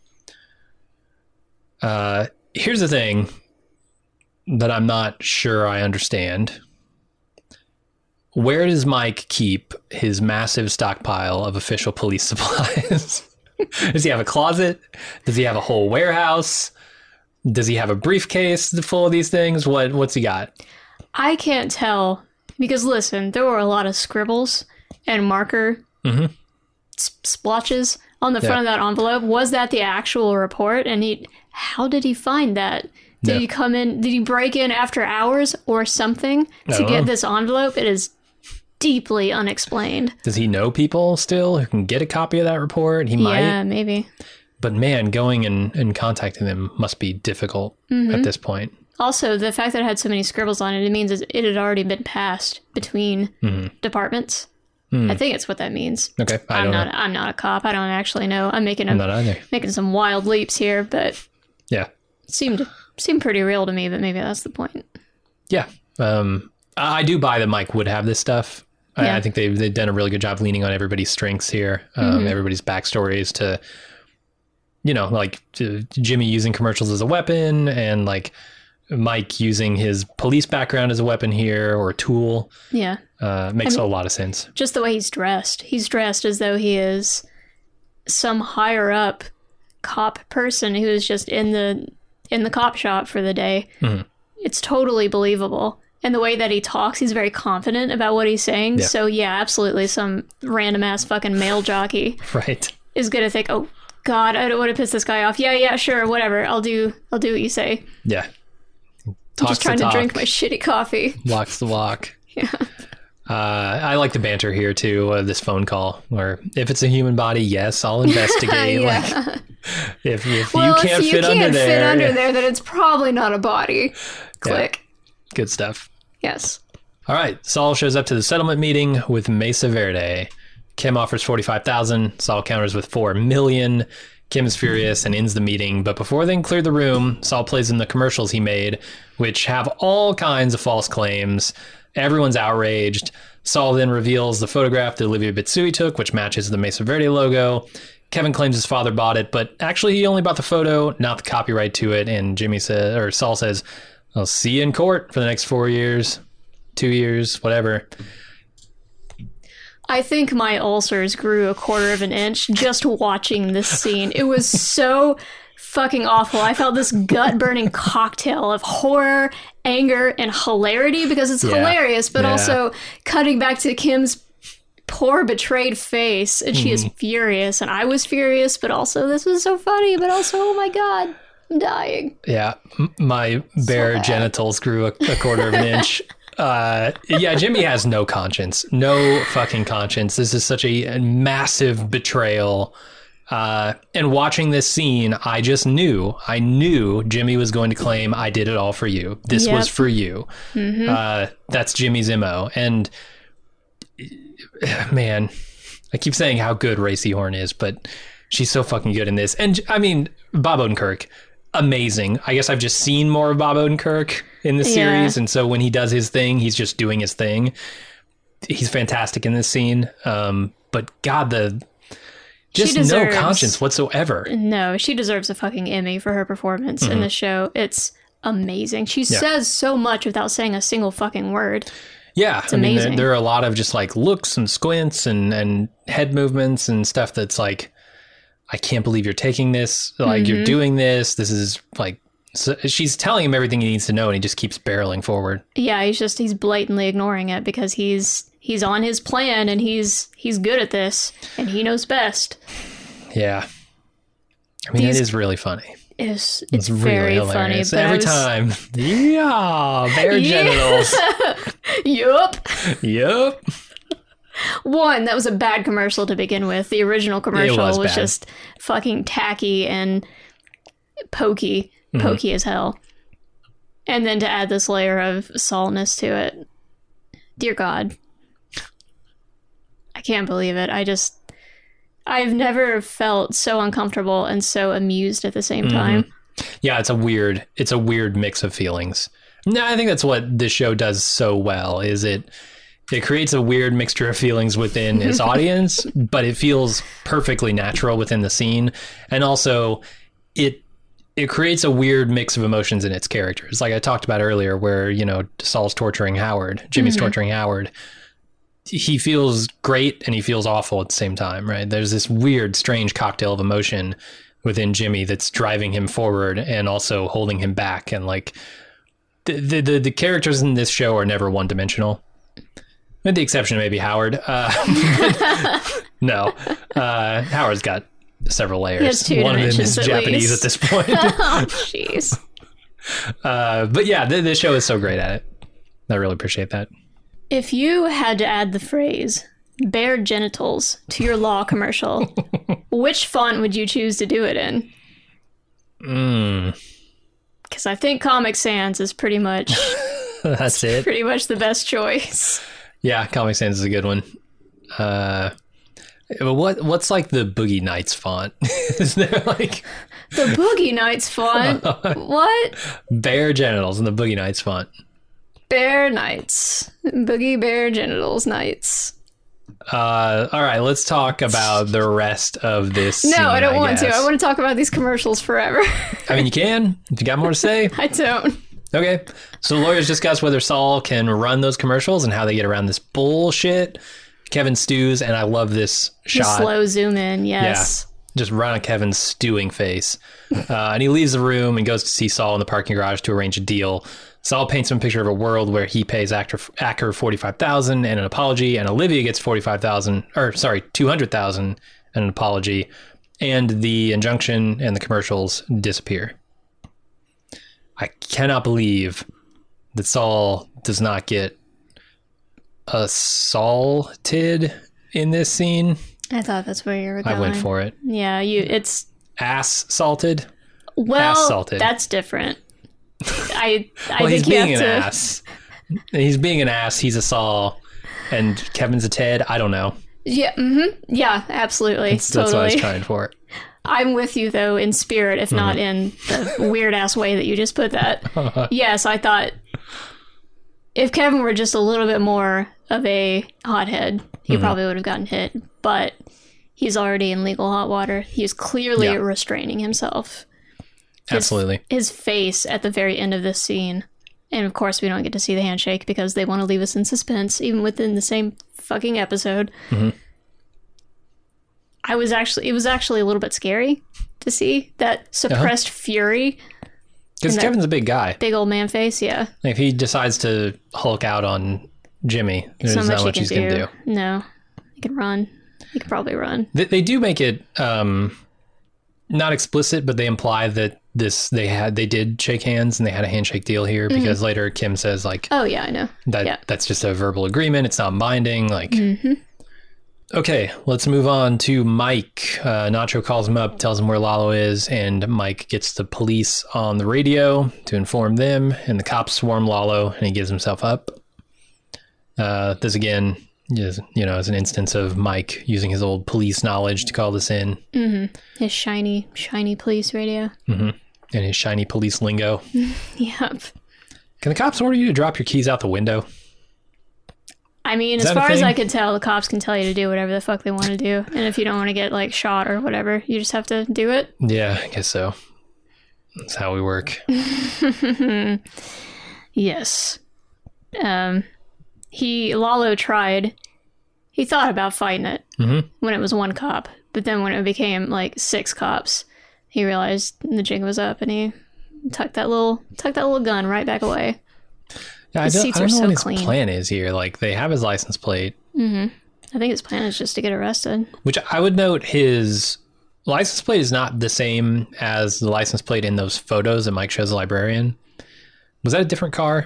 Uh, here's the thing that I'm not sure I understand. Where does Mike keep his massive stockpile of official police supplies? Does he have a closet? Does he have a whole warehouse? Does he have a briefcase full of these things? What What's he got? I can't tell. Because listen, there were a lot of scribbles and marker mm-hmm. s- splotches on the yeah. front of that envelope. Was that the actual report? And he, how did he find that? Did yeah. he come in? Did he break in after hours or something to get this envelope? It is deeply unexplained. Does he know people still who can get a copy of that report? He might. Yeah, maybe. But man, going and, and contacting them must be difficult mm-hmm. at this point. Also, the fact that it had so many scribbles on it, it means it had already been passed between mm-hmm. departments. Mm. I think it's what that means. Okay, I I'm don't not. know. I'm not a cop. I don't actually know. I'm making. A, I'm not either. Making some wild leaps here, but yeah, it seemed seemed pretty real to me. But maybe that's the point. Yeah, um, I do buy that Mike would have this stuff. Yeah. I, I think they've they've done a really good job leaning on everybody's strengths here, um, mm-hmm. everybody's backstories to, you know, like to Jimmy using commercials as a weapon, and like Mike using his police background as a weapon here or a tool. Yeah. Uh, makes I mean, a lot of sense. Just the way he's dressed. He's dressed as though he is some higher up cop person who is just in the in the cop shop for the day. Mm-hmm. It's totally believable. And the way that he talks, he's very confident about what he's saying. Yeah. So yeah, absolutely some random ass fucking male jockey right. is gonna think, oh God, I don't want to piss this guy off. Yeah, yeah, sure, whatever. I'll do I'll do what you say. Yeah. I'm just trying to drink my shitty coffee. Walks the walk. Yeah. Uh, I like the banter here too. Uh, this phone call, where if it's a human body, yes, I'll investigate. yeah. Like, if if well, you can't if you fit can't under fit there, under there, then it's probably not a body. Click. Yeah. Good stuff. Yes. All right. Saul shows up to the settlement meeting with Mesa Verde. Kim offers forty-five thousand. Saul counters with four million. Kim is furious and ends the meeting, but before they can clear the room, Saul plays in the commercials he made, which have all kinds of false claims. Everyone's outraged. Saul then reveals the photograph that Olivia Bitsui took, which matches the Mesa Verde logo. Kevin claims his father bought it, but actually he only bought the photo, not the copyright to it. And Jimmy says, or Saul says, I'll see you in court for the next four years, two years, whatever. I think my ulcers grew a quarter of an inch just watching this scene. It was so fucking awful. I felt this gut-burning cocktail of horror, anger, and hilarity, because it's yeah. hilarious, but yeah. also cutting back to Kim's poor, betrayed face, and she mm. is furious, and I was furious, but also this was so funny, but also, oh my God, I'm dying. Yeah, my bare so genitals grew a, a quarter of an inch. Uh, yeah, Jimmy has no conscience. No fucking conscience. This is such a, a massive betrayal. Uh, and watching this scene, I just knew, I knew Jimmy was going to claim, I did it all for you. This yep. was for you. Mm-hmm. Uh, that's Jimmy's M O. And man, I keep saying how good Racey Horn is, but she's so fucking good in this. And I mean, Bob Odenkirk, amazing. I guess I've just seen more of Bob Odenkirk in the series. Yeah. And so when he does his thing, he's just doing his thing. He's fantastic in this scene. Um, but God, the... Just deserves, no conscience whatsoever. No, she deserves a fucking Emmy for her performance mm-hmm. in the show. It's amazing. She yeah. says so much without saying a single fucking word. Yeah. It's amazing. I mean, there, there are a lot of just like looks and squints and, and head movements and stuff that's like, I can't believe you're taking this. Like, mm-hmm. you're doing this. This is like, so she's telling him everything he needs to know, and he just keeps barreling forward. Yeah, he's just, he's blatantly ignoring it because he's... He's on his plan, and he's he's good at this, and he knows best. Yeah. I mean, These, it is really funny. It is, it's, it's very really funny. But Every was, time. Yeah, bare yeah. genitals. Yup. Yup. One, that was a bad commercial to begin with. The original commercial was, was just fucking tacky and pokey. Mm-hmm. Pokey as hell. And then to add this layer of saltness to it. Dear God. I can't believe it. I just, I've never felt so uncomfortable and so amused at the same mm-hmm. time. Yeah, it's a weird, it's a weird mix of feelings. No, I think that's what this show does so well, is it, it creates a weird mixture of feelings within its audience, but it feels perfectly natural within the scene. And also it, it creates a weird mix of emotions in its characters. Like I talked about earlier, where, you know, Saul's torturing Howard, Jimmy's mm-hmm. torturing Howard. He feels great and he feels awful at the same time, right? There's this weird, strange cocktail of emotion within Jimmy that's driving him forward and also holding him back. And like the the the, the characters in this show are never one dimensional, with the exception of maybe Howard. Uh, no, uh, Howard's got several layers. One of them is at Japanese least. at this point. Oh, jeez. uh, but yeah, the, the show is so great at it. I really appreciate that. If you had to add the phrase bare genitals to your law commercial, which font would you choose to do it in? Mm. Because I think Comic Sans is pretty much That's it. pretty much the best choice. Yeah, Comic Sans is a good one. Uh, what what's like the Boogie Nights font? Is there like The Boogie Nights font? What? Bear Genitals in the Boogie Nights font? Bear Nights. Boogie Bear Genitals Nights. Uh, all right, let's talk about the rest of this. No, scene, I don't I want guess. to. I want to talk about these commercials forever. I mean, you can if you got more to say. I don't. Okay, so the lawyers discuss whether Saul can run those commercials and how they get around this bullshit. Kevin stews, and I love this The shot. slow zoom in, yes. Yeah, just right on Kevin's stewing face. Uh, and he leaves the room and goes to see Saul in the parking garage to arrange a deal. Saul paints him a picture of a world where he pays actor, Acker forty-five thousand dollars and an apology, and Olivia gets forty-five thousand dollars, or sorry, two hundred thousand dollars and an apology, and the injunction and the commercials disappear. I cannot believe that Saul does not get assaulted in this scene. I thought that's where you were going. I went for it. Yeah, you. It's Ass salted. well, Ass salted. that's different. I I Well, think he's you being have an to. ass. He's being an ass. He's a Saul, and Kevin's a Ted. I don't know. Yeah, mm-hmm. yeah, absolutely, That's, totally. that's what I was trying for. I'm with you though in spirit, if not in the weird ass way that you just put that. Yes, I thought if Kevin were just a little bit more of a hothead, he Mm-hmm. probably would have gotten hit. But he's already in legal hot water. He's clearly Yeah. restraining himself. His, Absolutely. His face at the very end of this scene. And of course, we don't get to see the handshake because they want to leave us in suspense, even within the same fucking episode. Mm-hmm. I was actually, it was actually a little bit scary to see that suppressed fury. Because And that- Kevin's a big guy. Big old man face, yeah. If he decides to Hulk out on Jimmy, there's So not much he much can he's going to do. do. No, he can run. He could probably run. They, they do make it um, not explicit, but they imply that this they had they did shake hands and they had a handshake deal here because later Kim says like Oh yeah, I know. that Yeah. that's just a verbal agreement. It's not binding. Like, Mm-hmm. okay, let's move on to Mike. Uh, Nacho calls him up, tells him where Lalo is, and Mike gets the police on the radio to inform them. And the cops swarm Lalo, and he gives himself up. Uh, this again is, you know, is an instance of Mike using his old police knowledge to call this in, His shiny, shiny police radio. and his shiny police lingo. Yep. Can the cops order you to drop your keys out the window? I mean, Is as that a far as thing? I could tell, the cops can tell you to do whatever the fuck they want to do. And if you don't want to get, like, shot or whatever, you just have to do it. Yeah, I guess so. That's how we work. Yes. Um, he, Lalo tried, he thought about fighting it Mhm. when it was one cop. But then when it became, like, six cops, he realized the jig was up and he tucked that little, tucked that little gun right back away. Yeah, I His don't, seats I don't are know so what his clean. plan is here. Like, they have his license plate, I think his plan is just to get arrested. which I would note his license plate is not the same as the license plate in those photos that Mike shows the librarian. Was that a different car?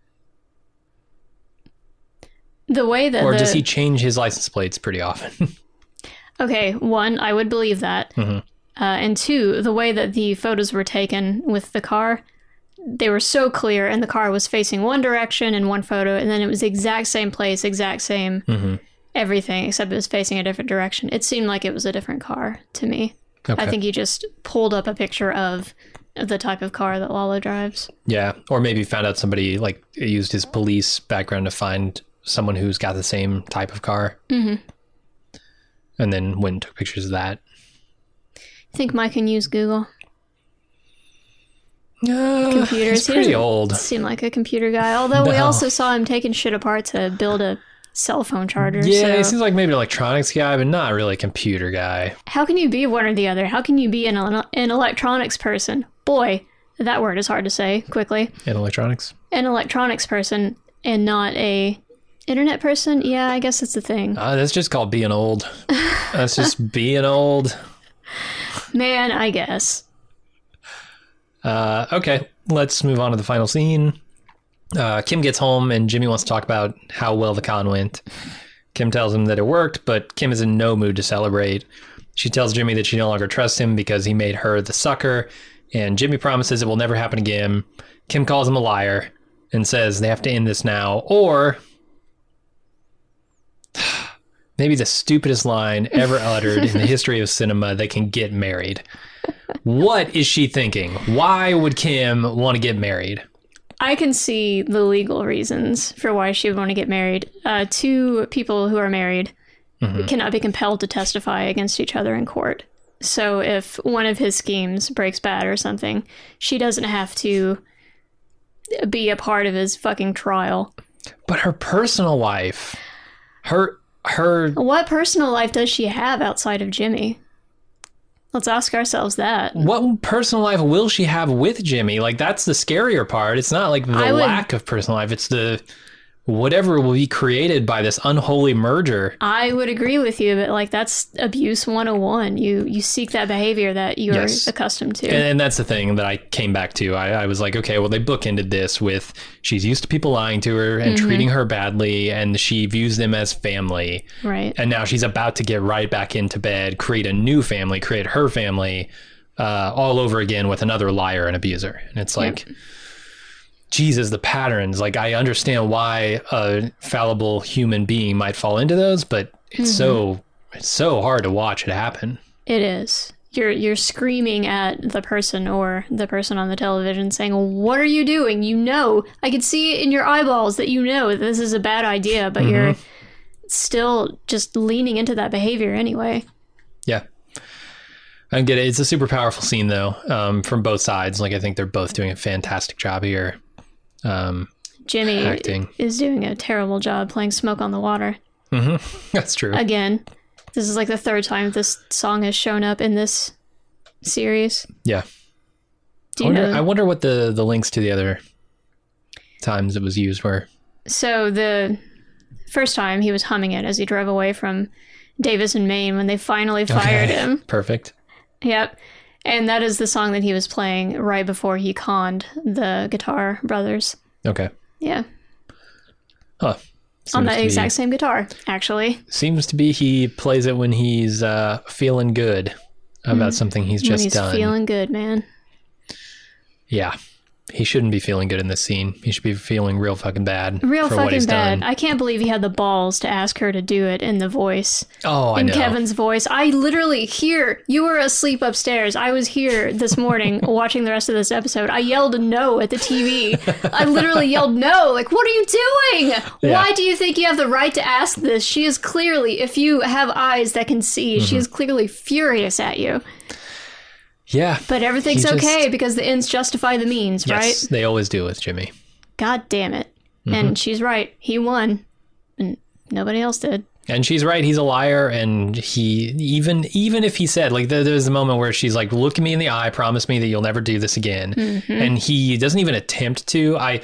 The way that Or the, does he change his license plates pretty often? Okay, one, I would believe that. Mm-hmm. Uh, and two, the way that the photos were taken with the car, they were so clear, and the car was facing one direction in one photo, and then it was the exact same place, exact same Mm-hmm. everything, except it was facing a different direction. It seemed like it was a different car to me. Okay. I think he just pulled up a picture of the type of car that Lalo drives. Yeah, or maybe found out somebody, like, used his police background to find someone who's got the same type of car. Mm-hmm. And then went and took pictures of that. I think Mike can use Google. Uh, Computers. He's He pretty doesn't old. Seem like a computer guy. Although we No. also saw him taking shit apart to build a cell phone charger. Yeah, so he seems like maybe an electronics guy, but not really a computer guy. how can you be one or the other? How can you be an, an electronics person? Boy, that word is hard to say quickly. In electronics? An electronics person and not a internet person? Yeah, I guess that's the thing. Uh, that's just called being old. That's just being old. Man, I guess. Uh, okay, let's move on to the final scene. Uh, Kim gets home and Jimmy wants to talk about how well the con went. Kim tells him that it worked, but Kim is in no mood to celebrate. She tells Jimmy that she no longer trusts him because he made her the sucker And Jimmy promises it will never happen again. Kim calls him a liar and says they have to end this now, or maybe the stupidest line ever uttered in the history of cinema, they can get married. What is she thinking? Why would Kim want to get married? I can see the legal reasons for why she would want to get married. Uh, two people who are married mm-hmm. cannot be compelled to testify against each other in court. So if one of his schemes breaks bad or something, she doesn't have to be a part of his fucking trial. But her personal life, her, her... What personal life does she have outside of Jimmy? Let's ask ourselves that. What personal life will she have with Jimmy? Like, that's the scarier part. It's not like the would, lack of personal life. It's the whatever will be created by this unholy merger. I would agree with you, but like that's abuse one oh one. You you seek that behavior that you're yes. accustomed to. And, and that's the thing that I came back to. I, I was like, okay, well, they bookended this with she's used to people lying to her and mm-hmm. treating her badly, and she views them as family. Right. And now she's about to get right back into bed, create a new family, create her family uh, all over again with another liar and abuser. And it's like... Yep. Jesus, the patterns. Like, I understand why a fallible human being might fall into those, but it's mm-hmm. so it's so hard to watch it happen. It is. You're you're screaming at the person or the person on the television saying, what are you doing? You know, I can see it in your eyeballs that you know this is a bad idea, but mm-hmm. you're still just leaning into that behavior anyway. Yeah. I get it. It's a super powerful scene, though, um, from both sides. Like, I think they're both doing a fantastic job here. Um, Jimmy acting. is doing a terrible job playing Smoke on the Water. Mm-hmm. That's true. Again, this is like the third time this song has shown up in this series. Yeah. Do you I, wonder, know? I wonder what the, the links to the other times it was used were. So the first time he was humming it as he drove away from Davis and Maine when they finally fired okay. him. Perfect. Yep. And that is the song that he was playing right before he conned the Guitar Brothers. Okay. Yeah. Huh. Seems on the exact be, same guitar, actually. Seems to be he plays it when he's uh, feeling good about mm. something he's just when he's done. He's feeling good, man. Yeah. He shouldn't be feeling good in this scene. He should be feeling real fucking bad. Real for fucking what he's bad. Done. I can't believe he had the balls to ask her to do it in the voice. Oh, I in know. In Kevin's voice. I literally here. You were asleep upstairs. I was here this morning watching the rest of this episode. I yelled no at the T V. I literally yelled no. Like, what are you doing? Yeah. Why do you think you have the right to ask this? She is clearly, if you have eyes that can see, mm-hmm. she is clearly furious at you. Yeah. But everything's just, okay because the ends justify the means, yes, right? Yes, they always do with Jimmy. God damn it. Mm-hmm. And she's right. He won. And nobody else did. And she's right. He's a liar. And he, even even if he said, like, there, there's a moment where she's like, look at me in the eye, promise me that you'll never do this again. Mm-hmm. And he doesn't even attempt to. I,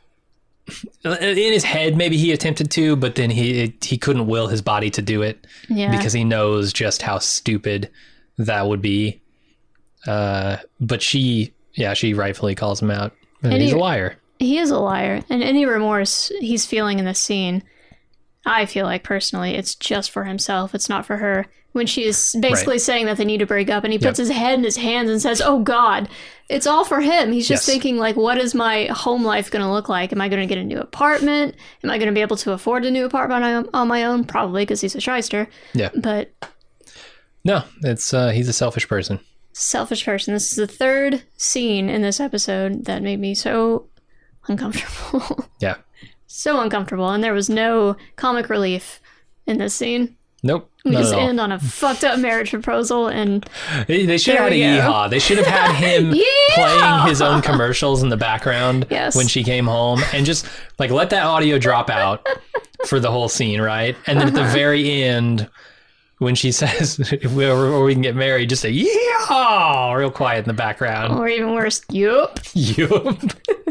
in his head, maybe he attempted to, but then he he couldn't will his body to do it. Yeah. Because he knows just how stupid that would be. Uh, but she, yeah, she rightfully calls him out. And, and he's he, a liar. He is a liar. And any remorse he's feeling in this scene, I feel like personally, it's just for himself. It's not for her. When she is basically right. saying that they need to break up and he puts yep. his head in his hands and says, oh God, it's all for him. He's just yes. thinking like, what is my home life going to look like? Am I going to get a new apartment? Am I going to be able to afford a new apartment on my own? Probably, because he's a shyster. Yeah. But no, it's, uh, he's a selfish person. Selfish person. This is the third scene in this episode that made me so uncomfortable. Yeah. So uncomfortable. And there was no comic relief in this scene. Nope. We just end on a fucked up marriage proposal and they, they should have had a yeehaw. They should have had him playing his own commercials in the background yes. when she came home and just like let that audio drop out for the whole scene, right? And then uh-huh. at the very end, when she says, if we, or we can get married, just say, yeah, real quiet in the background. Or even worse, yup. Yup.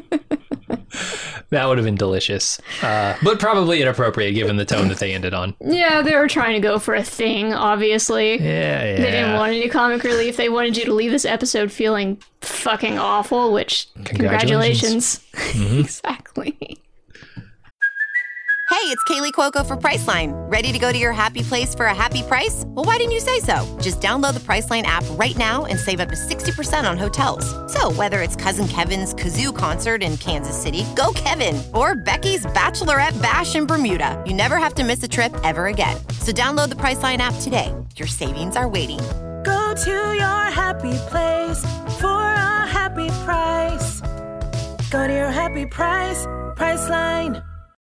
That would have been delicious. Uh, but probably inappropriate given the tone that they ended on. Yeah, they were trying to go for a thing, obviously. Yeah, yeah. They didn't want any comic relief. They wanted you to leave this episode feeling fucking awful, which, congratulations. congratulations. Mm-hmm. Exactly. Hey, it's Kaylee Cuoco for Priceline. Ready to go to your happy place for a happy price? Well, why didn't you say so? Just download the Priceline app right now and save up to sixty percent on hotels. So whether it's Cousin Kevin's Kazoo Concert in Kansas City, go Kevin, or Becky's Bachelorette Bash in Bermuda, you never have to miss a trip ever again. So download the Priceline app today. Your savings are waiting. Go to your happy place for a happy price. Go to your happy price, Priceline.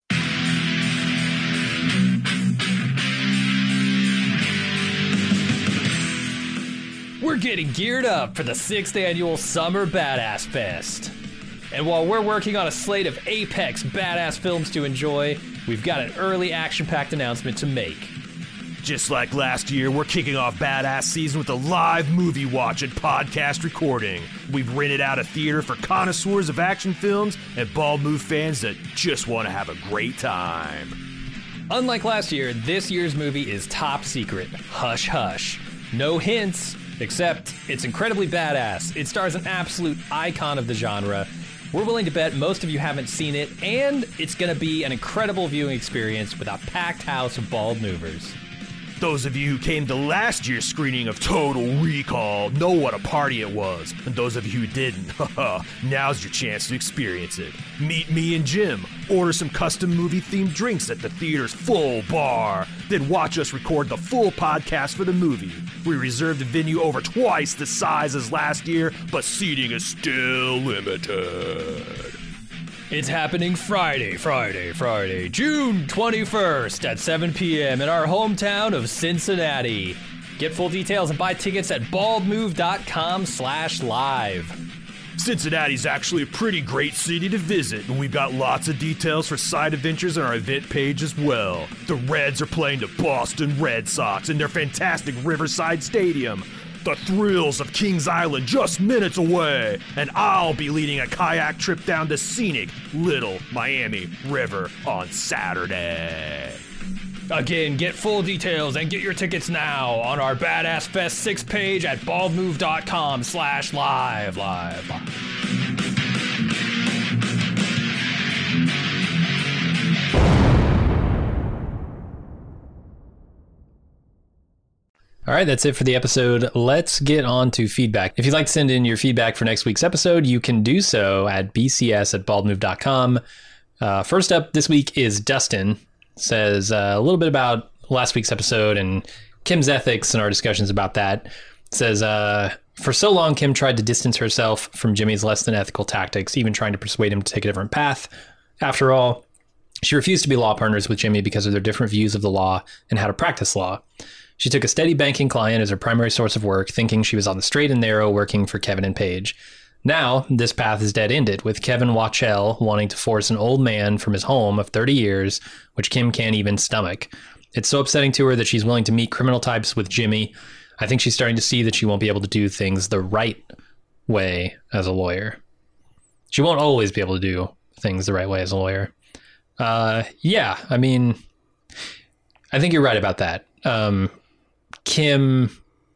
We're getting geared up for the sixth annual Summer Badass Fest. And while we're working on a slate of apex badass films to enjoy, we've got an early action-packed announcement to make. Just like last year, we're kicking off Badass Season with a live movie watch and podcast recording. We've rented out a theater for connoisseurs of action films and Bald Move fans that just want to have a great time. Unlike last year, this year's movie is top secret. Hush hush. No hints, except it's incredibly badass. It stars an absolute icon of the genre. We're willing to bet most of you haven't seen it, and it's going to be an incredible viewing experience with a packed house of bald movers. Those of you who came to last year's screening of Total Recall know what a party it was. And those of you who didn't, haha, now's your chance to experience it. Meet me and Jim, order some custom movie-themed drinks at the theater's full bar, then watch us record the full podcast for the movie. We reserved a venue over twice the size as last year, but seating is still limited. It's happening Friday, Friday, Friday, June twenty-first at seven p.m. in our hometown of Cincinnati. Get full details and buy tickets at baldmove.com slash live. Cincinnati's actually a pretty great city to visit, and we've got lots of details for side adventures on our event page as well. The Reds are playing the Boston Red Sox in their fantastic Riverside Stadium. The thrills of Kings Island just minutes away, and I'll be leading a kayak trip down the scenic Little Miami River on Saturday. Again, get full details and get your tickets now on our Badass Fest six page at baldmove.com slash live, live, live. All right, that's it for the episode. Let's get on to feedback. If you'd like to send in your feedback for next week's episode, you can do so at b c s at baldmove dot com. Uh, first up this week is Dustin. Says uh, a little bit about last week's episode and Kim's ethics and our discussions about that. Says, uh, for so long, Kim tried to distance herself from Jimmy's less than ethical tactics, even trying to persuade him to take a different path. After all, she refused to be law partners with Jimmy because of their different views of the law and how to practice law. She took a steady banking client as her primary source of work, thinking she was on the straight and narrow working for Kevin and Paige. Now, this path is dead-ended, with Kevin Wachell wanting to force an old man from his home of thirty years, which Kim can't even stomach. It's so upsetting to her that she's willing to meet criminal types with Jimmy. I think she's starting to see that she won't be able to do things the right way as a lawyer. She won't always be able to do things the right way as a lawyer. Uh, yeah, I mean, I think you're right about that. Um, Kim,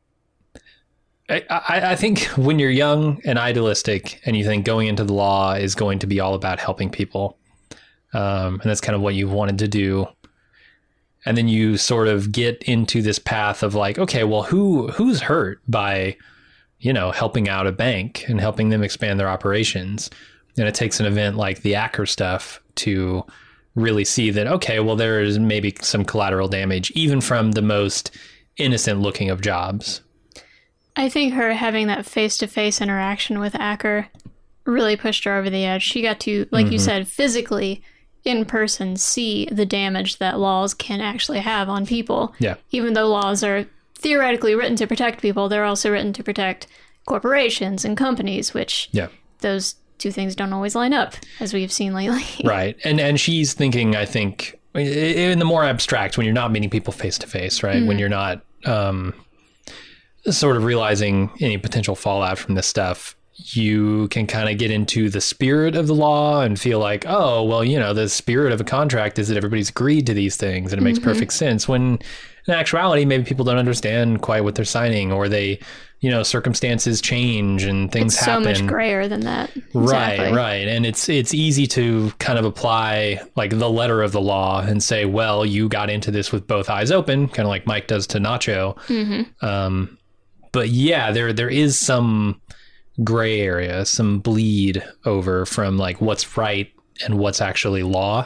I, I, I think when you're young and idealistic and you think going into the law is going to be all about helping people, um, and that's kind of what you wanted to do, and then you sort of get into this path of like, okay, well, who who's hurt by, you know, helping out a bank and helping them expand their operations? And it takes an event like the Acker stuff to really see that, okay, well, there is maybe some collateral damage, even from the most innocent looking of jobs. I think her having that face-to-face interaction with Acker really pushed her over the edge. She got to, like mm-hmm. you said, physically, in person, see the damage that laws can actually have on people. Yeah. Even though laws are theoretically written to protect people, they're also written to protect corporations and companies, which yeah. those two things don't always line up, as we've seen lately. Right. And and she's thinking, I think, in the more abstract, when you're not meeting people face to face, right? Mm-hmm. When you're not um, sort of realizing any potential fallout from this stuff, you can kind of get into the spirit of the law and feel like, oh, well, you know, the spirit of a contract is that everybody's agreed to these things and it makes mm-hmm. perfect sense. When in actuality, maybe people don't understand quite what they're signing, or they, you know, circumstances change and things it's happen. So much grayer than that. Exactly. Right, right. And it's it's easy to kind of apply like the letter of the law and say, well, you got into this with both eyes open, kind of like Mike does to Nacho. Mm-hmm. Um, but yeah, there there is some gray area, some bleed over from like what's right and what's actually law.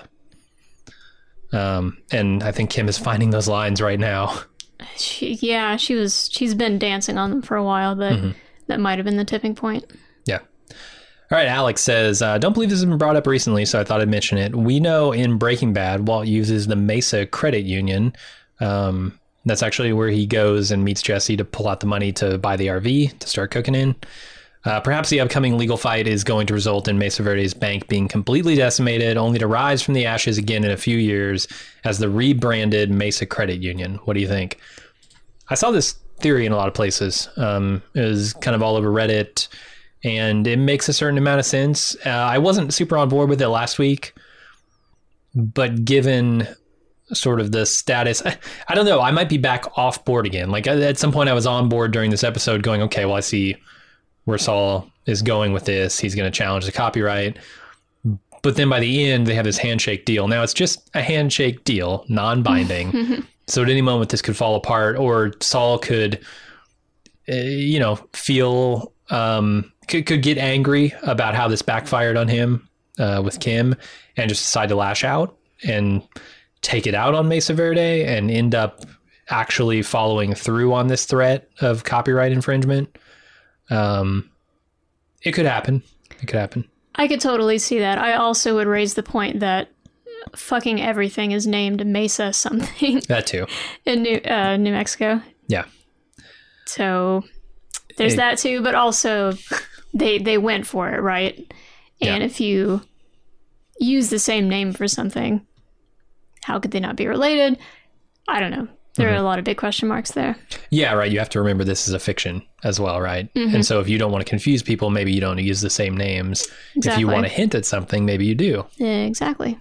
Um, and I think Kim is finding those lines right now. She, yeah, she was. She's been dancing on them for a while, but mm-hmm. that might have been the tipping point. Yeah. All right. Alex says, uh, "Don't believe this has been brought up recently, so I thought I'd mention it. We know in Breaking Bad, Walt uses the Mesa Credit Union. Um, that's actually where he goes and meets Jesse to pull out the money to buy the R V to start cooking in. Uh, perhaps the upcoming legal fight is going to result in Mesa Verde's bank being completely decimated, only to rise from the ashes again in a few years as the rebranded Mesa Credit Union. What do you think?" I saw this theory in a lot of places. Um, it was kind of all over Reddit, and it makes a certain amount of sense. Uh, I wasn't super on board with it last week, but given sort of the status, I, I don't know, I might be back off board again. Like at some point I was on board during this episode going, okay, well, I see where Saul is going with this. He's going to challenge the copyright. But then by the end, they have this handshake deal. Now, it's just a handshake deal, non-binding. So at any moment, this could fall apart, or Saul could, uh, you know, feel, um, could, could get angry about how this backfired on him uh, with Kim and just decide to lash out and take it out on Mesa Verde and end up actually following through on this threat of copyright infringement. Um, it could happen. It could happen. I could totally see that. I also would raise the point that fucking everything is named Mesa something. That too. In New uh, New Mexico. Yeah. So there's it, that too, but also they they went for it, right? And yeah. If you use the same name for something, how could they not be related? I don't know. There mm-hmm. are a lot of big question marks there. Yeah, right. You have to remember this is a fiction as well, right? Mm-hmm. And so if you don't want to confuse people, maybe you don't use the same names. Exactly. If you want to hint at something, maybe you do. Yeah, exactly.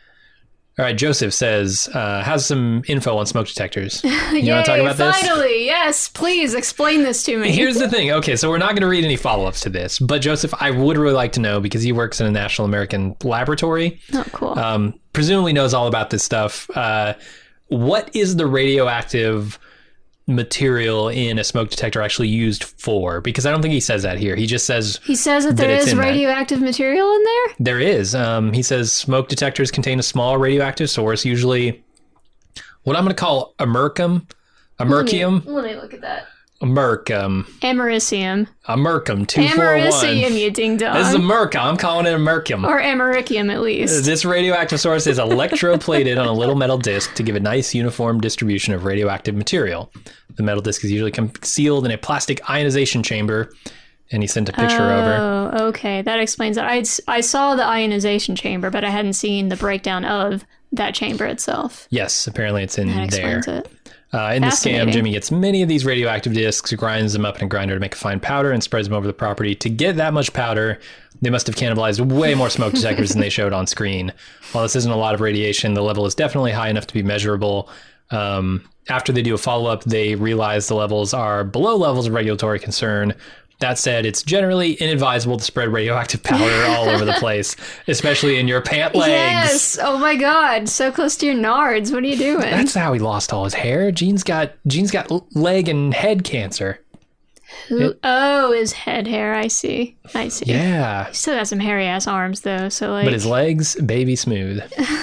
All right, Joseph says, uh, has some info on smoke detectors. You Yay, want to talk about this? Finally, yes, please explain this to me. Here's the thing. Okay, so we're not going to read any follow-ups to this, but Joseph, I would really like to know, because he works in a National American laboratory. Oh, cool. Um, presumably knows all about this stuff. Uh, what is the radioactive material in a smoke detector actually used for? Because I don't think he says that here. He just says he says that, that there is radioactive that. material in there. There is. Um, he says smoke detectors contain a small radioactive source, usually what I'm going to call americium. Americium. Let me, let me look at that. Americium. Americium. Americium two four one. Americium, you ding dong. This is America. I'm calling it Americium. Or Americium, at least. This radioactive source is electroplated on a little metal disc to give a nice uniform distribution of radioactive material. The metal disc is usually concealed in a plastic ionization chamber. And he sent a picture oh, over. Oh, okay. That explains it. I'd, I saw the ionization chamber, but I hadn't seen the breakdown of that chamber itself. Yes, apparently it's in that there. Explains it. Uh, in the scam, Jimmy gets many of these radioactive discs, grinds them up in a grinder to make a fine powder, and spreads them over the property. To get that much powder, they must have cannibalized way more smoke detectors than they showed on screen. While this isn't a lot of radiation, the level is definitely high enough to be measurable. Um, after they do a follow-up, they realize the levels are below levels of regulatory concern. That said, it's generally inadvisable to spread radioactive powder all over the place, especially in your pant legs. Yes. Oh my God. So close to your nards. What are you doing? That's how he lost all his hair. Gene's got Gene's got leg and head cancer. Who, it, oh, his head hair. I see. I see. Yeah. He still got some hairy ass arms though. So like. But his legs, baby smooth.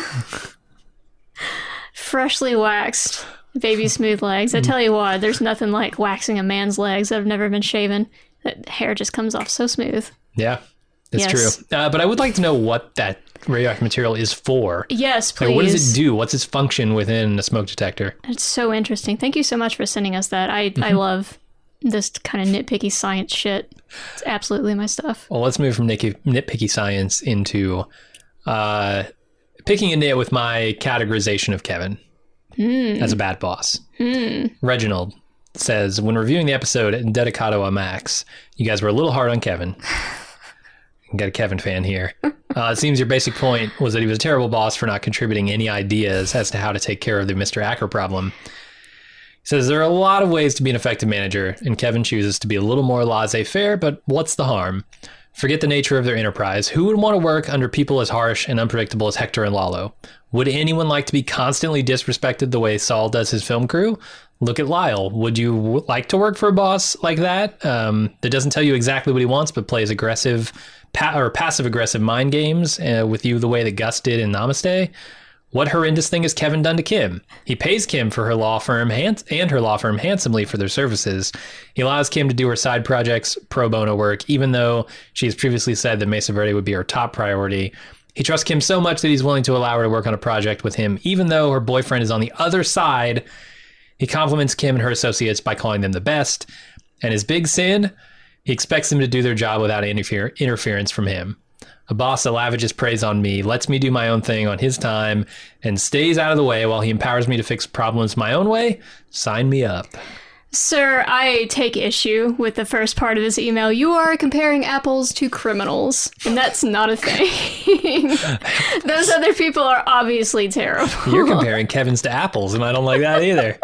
Freshly waxed. Baby smooth legs. I tell you what, there's nothing like waxing a man's legs that have never been shaven. That hair just comes off so smooth. Yeah, it's yes. true. Uh, but I would like to know what that radioactive material is for. Yes, please. Like, what does it do? What's its function within a smoke detector? It's so interesting. Thank you so much for sending us that. I, mm-hmm. I love this kind of nitpicky science shit. It's absolutely my stuff. Well, let's move from nitpicky, nitpicky science into uh, picking a nit with my categorization of Kevin mm. as a bad boss. Mm. Reginald, says, when reviewing the episode dedicato a Max, you guys were a little hard on Kevin. Got a Kevin fan here. Uh, it seems your basic point was that he was a terrible boss for not contributing any ideas as to how to take care of the Mister Acker problem. He says there are a lot of ways to be an effective manager, and Kevin chooses to be a little more laissez-faire, but what's the harm? Forget the nature of their enterprise. Who would want to work under people as harsh and unpredictable as Hector and Lalo? Would anyone like to be constantly disrespected the way Saul does his film crew? Look at Lyle. Would you w- like to work for a boss like that? Um, that doesn't tell you exactly what he wants, but plays aggressive pa- or passive-aggressive mind games uh, with you the way that Gus did in Namaste? What horrendous thing has Kevin done to Kim? He pays Kim for her law firm hand- and her law firm handsomely for their services. He allows Kim to do her side projects, pro bono work, even though she has previously said that Mesa Verde would be her top priority. He trusts Kim so much that he's willing to allow her to work on a project with him, even though her boyfriend is on the other side. He compliments Kim and her associates by calling them the best. And his big sin, he expects them to do their job without interfere- interference from him. A boss that lavishes praise on me, lets me do my own thing on his time, and stays out of the way while he empowers me to fix problems my own way? Sign me up. Sir, I take issue with the first part of this email. You are comparing apples to criminals, and that's not a thing. Those other people are obviously terrible. You're comparing Kevin's to apples, and I don't like that either.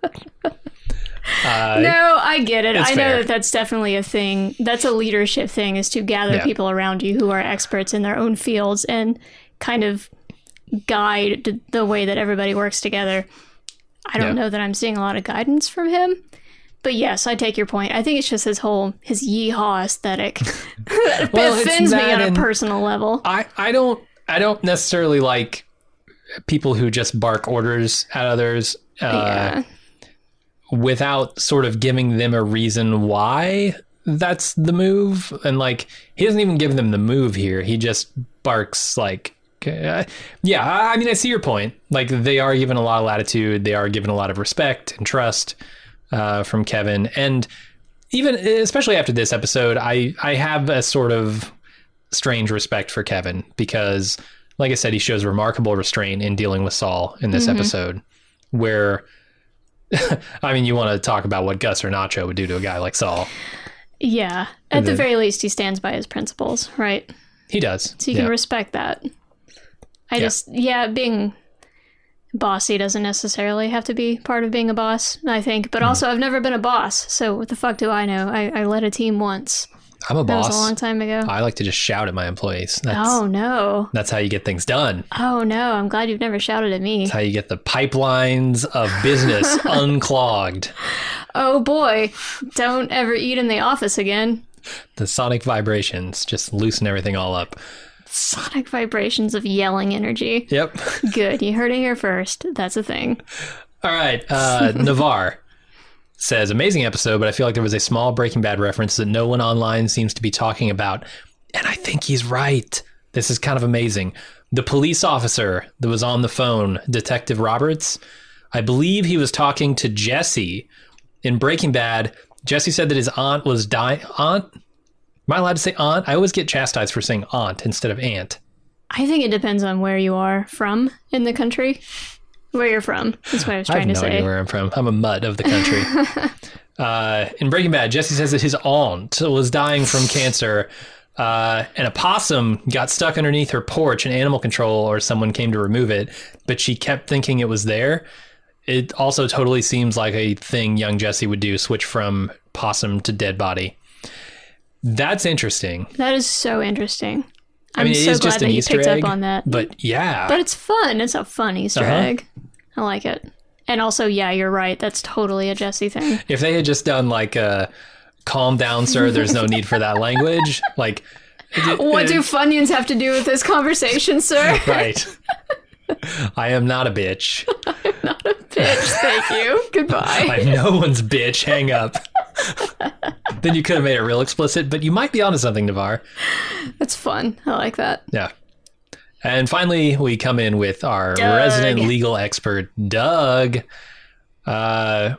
Uh, no, I get it. I know fair. that that's definitely a thing. That's a leadership thing, is to gather Yeah. people around you who are experts in their own fields and kind of guide the way that everybody works together. I don't Yeah. know that I'm seeing a lot of guidance from him. But yes, I take your point. I think it's just his whole, his yeehaw aesthetic that Well, it's offends me that on a and- personal level. I, I don't I don't necessarily like people who just bark orders at others. Uh, yeah. Without sort of giving them a reason why that's the move. And like, he doesn't even give them the move here. He just barks like, uh, yeah, I I mean, I see your point. Like, they are given a lot of latitude. They are given a lot of respect and trust uh, from Kevin. And even, especially after this episode, I, I have a sort of strange respect for Kevin because, like I said, he shows remarkable restraint in dealing with Saul in this mm-hmm. episode, where I mean, you want to talk about what Gus or Nacho would do to a guy like Saul. Yeah. At the, the very least, he stands by his principles, right? He does. So you yeah. can respect that. I yeah. just, yeah, being bossy doesn't necessarily have to be part of being a boss, I think. But mm. also, I've never been a boss, so what the fuck do I know? I, I led a team once. I'm a that boss. That was a long time ago. I like to just shout at my employees. That's, oh, no. That's how you get things done. Oh, no. I'm glad you've never shouted at me. That's how you get the pipelines of business unclogged. Oh, boy. Don't ever eat in the office again. The sonic vibrations just loosen everything all up. Sonic vibrations of yelling energy. Yep. Good. You heard it here first. That's a thing. All right. Uh, Navar says, amazing episode, but I feel like there was a small Breaking Bad reference that no one online seems to be talking about. And I think he's right. This is kind of amazing. The police officer that was on the phone, Detective Roberts, I believe he was talking to Jesse in Breaking Bad. Jesse said that his aunt was dying. Aunt? Am I allowed to say aunt? I always get chastised for saying aunt instead of aunt. I think it depends on where you are from in the country. Where you're from. That's what I was trying I have to no say. idea where I'm from. I'm a mutt of the country. uh, in Breaking Bad, Jesse says that his aunt was dying from cancer, uh, and a possum got stuck underneath her porch in animal control, or someone came to remove it, but she kept thinking it was there. It also totally seems like a thing young Jesse would do, switch from possum to dead body. That's interesting. That is so interesting. I'm I mean, it so is glad just that an you Easter picked egg, up on that. But yeah. But it's fun. It's a fun Easter Uh-huh. egg. I like it. And also, yeah, you're right. That's totally a Jesse thing. If they had just done like a calm down, sir, there's no need for that language. Like, what do Funyuns have to do with this conversation, sir? Right. I am not a bitch. I'm not a bitch. Thank you. Goodbye. I'm no one's bitch. Hang up. Then you could have made it real explicit, but you might be onto something, Navar. That's fun. I like that. Yeah. And finally, we come in with our Doug. resident legal expert, Doug. Uh,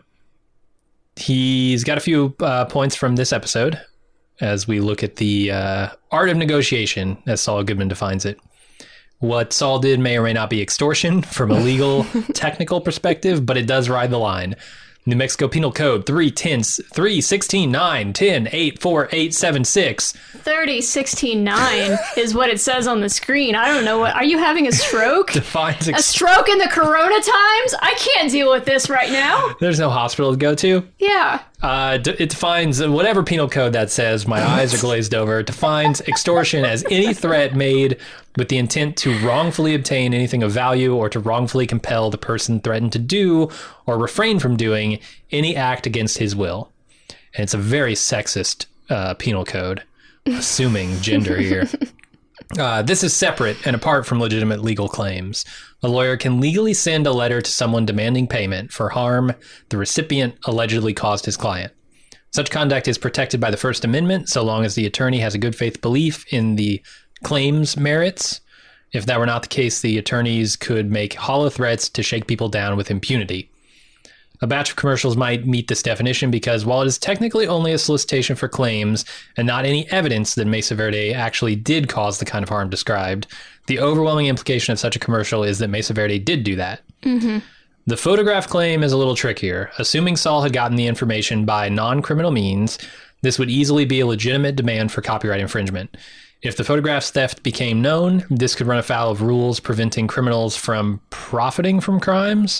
he's got a few uh, points from this episode as we look at the uh, art of negotiation, as Saul Goodman defines it. What Saul did may or may not be extortion from a legal, technical perspective, but it does ride the line. New Mexico Penal Code three ten, three sixteen, nine, ten, eight, four, eight, seven, six. thirty sixteen nine is what it says on the screen. I don't know what. Are you having a stroke? Defines a ex- stroke in the Corona times? I can't deal with this right now. There's no hospital to go to. Yeah. Uh, d- it defines whatever penal code that says. My eyes are glazed over. It defines extortion as any threat made with the intent to wrongfully obtain anything of value or to wrongfully compel the person threatened to do or refrain from doing any act against his will. And it's a very sexist uh, penal code, assuming gender here. Uh, this is separate and apart from legitimate legal claims. A lawyer can legally send a letter to someone demanding payment for harm the recipient allegedly caused his client. Such conduct is protected by the First Amendment so long as the attorney has a good faith belief in the claims merits. If that were not the case, the attorneys could make hollow threats to shake people down with impunity. A batch of commercials might meet this definition because while it is technically only a solicitation for claims and not any evidence that Mesa Verde actually did cause the kind of harm described, the overwhelming implication of such a commercial is that Mesa Verde did do that. Mm-hmm. The photograph claim is a little trickier. Assuming Saul had gotten the information by non-criminal means, this would easily be a legitimate demand for copyright infringement. If the photograph's theft became known, this could run afoul of rules preventing criminals from profiting from crimes.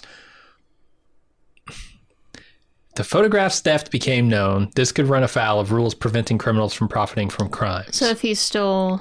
The photograph's theft became known, this could run afoul of rules preventing criminals from profiting from crimes. So if he stole,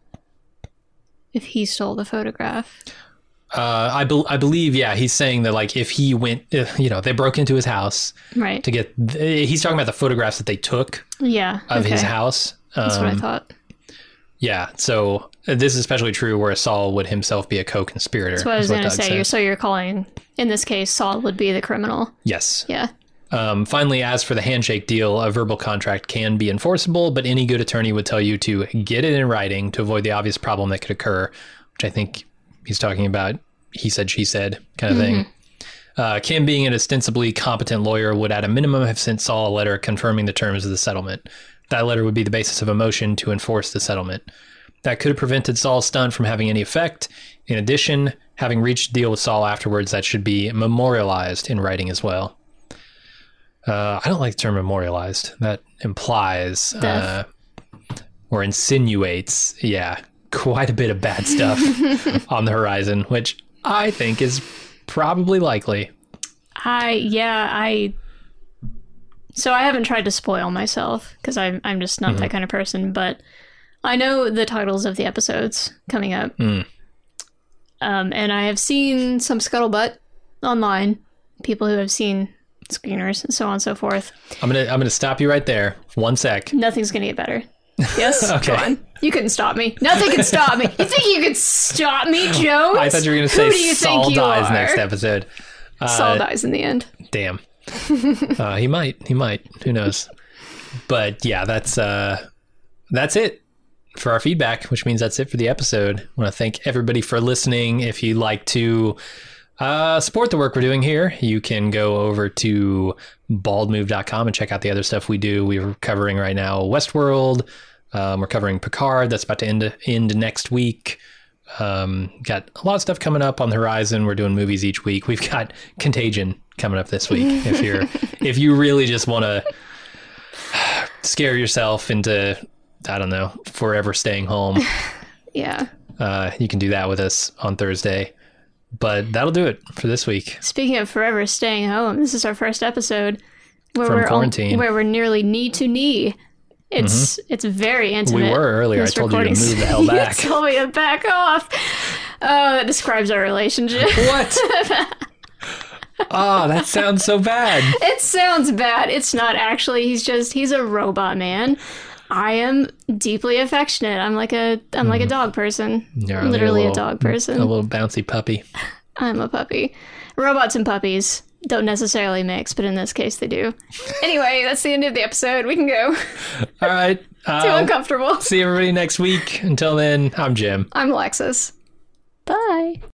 if he stole the photograph, uh, I, be- I believe, yeah, he's saying that like if he went, if, you know, they broke into his house, right? To get, th- he's talking about the photographs that they took, yeah, of okay. his house. Um, That's what I thought. Yeah, so this is especially true where Saul would himself be a co-conspirator. That's what I was going to Doug say. You're, so you're calling, in this case, Saul would be the criminal. Yes. Yeah. Um, finally, as for the handshake deal, a verbal contract can be enforceable, but any good attorney would tell you to get it in writing to avoid the obvious problem that could occur, which I think he's talking about he said, she said kind of mm-hmm. thing. Uh, Kim, being an ostensibly competent lawyer, would at a minimum have sent Saul a letter confirming the terms of the settlement. That letter would be the basis of a motion to enforce the settlement. That could have prevented Saul's stunt from having any effect. In addition, having reached a deal with Saul afterwards, that should be memorialized in writing as well. Uh, I don't like the term memorialized. That implies uh, or insinuates, yeah, quite a bit of bad stuff on the horizon, which I think is probably likely. I, yeah, I... So I haven't tried to spoil myself because I'm, I'm just not mm-hmm. that kind of person, but I know the titles of the episodes coming up. Mm. Um, and I have seen some scuttlebutt online, people who have seen screeners and so on and so forth. I'm gonna I'm gonna stop you right there. One sec. Nothing's gonna get better. Yes? Okay. Go on. You couldn't stop me. Nothing can stop me. You think you could stop me, Jones? I thought you were gonna say Saul dies are? next episode. Uh, Saul dies in the end. Damn. uh, he might. He might. Who knows? But yeah, that's uh, that's it for our feedback, which means that's it for the episode. I want to thank everybody for listening. If you'd like to uh, support the work we're doing here, you can go over to bald move dot com and check out the other stuff we do. We're covering right now Westworld. Um, we're covering Picard. That's about to end, end next week. Um, got a lot of stuff coming up on the horizon. We're doing movies each week. We've got Contagion coming up this week. If you're, if you really just want to scare yourself into, I don't know, forever staying home. Yeah. Uh, you can do that with us on Thursday. But that'll do it for this week. Speaking of forever staying home, this is our first episode where From we're quarantine. On, where we're nearly knee to knee. It's mm-hmm. it's very intimate. We were earlier. I told you to move the hell back. You told me to back off. Oh, that describes our relationship. What? Oh, that sounds so bad. It sounds bad. It's not actually. He's just, he's a robot man. I am deeply affectionate. I'm like a, I'm mm. like a dog person. You're Literally a, little, a dog person. A little bouncy puppy. I'm a puppy. Robots and puppies don't necessarily mix, but in this case they do. Anyway, that's the end of the episode. We can go. All right. Too uh, uncomfortable. See everybody next week. Until then, I'm Jim. I'm Alexis.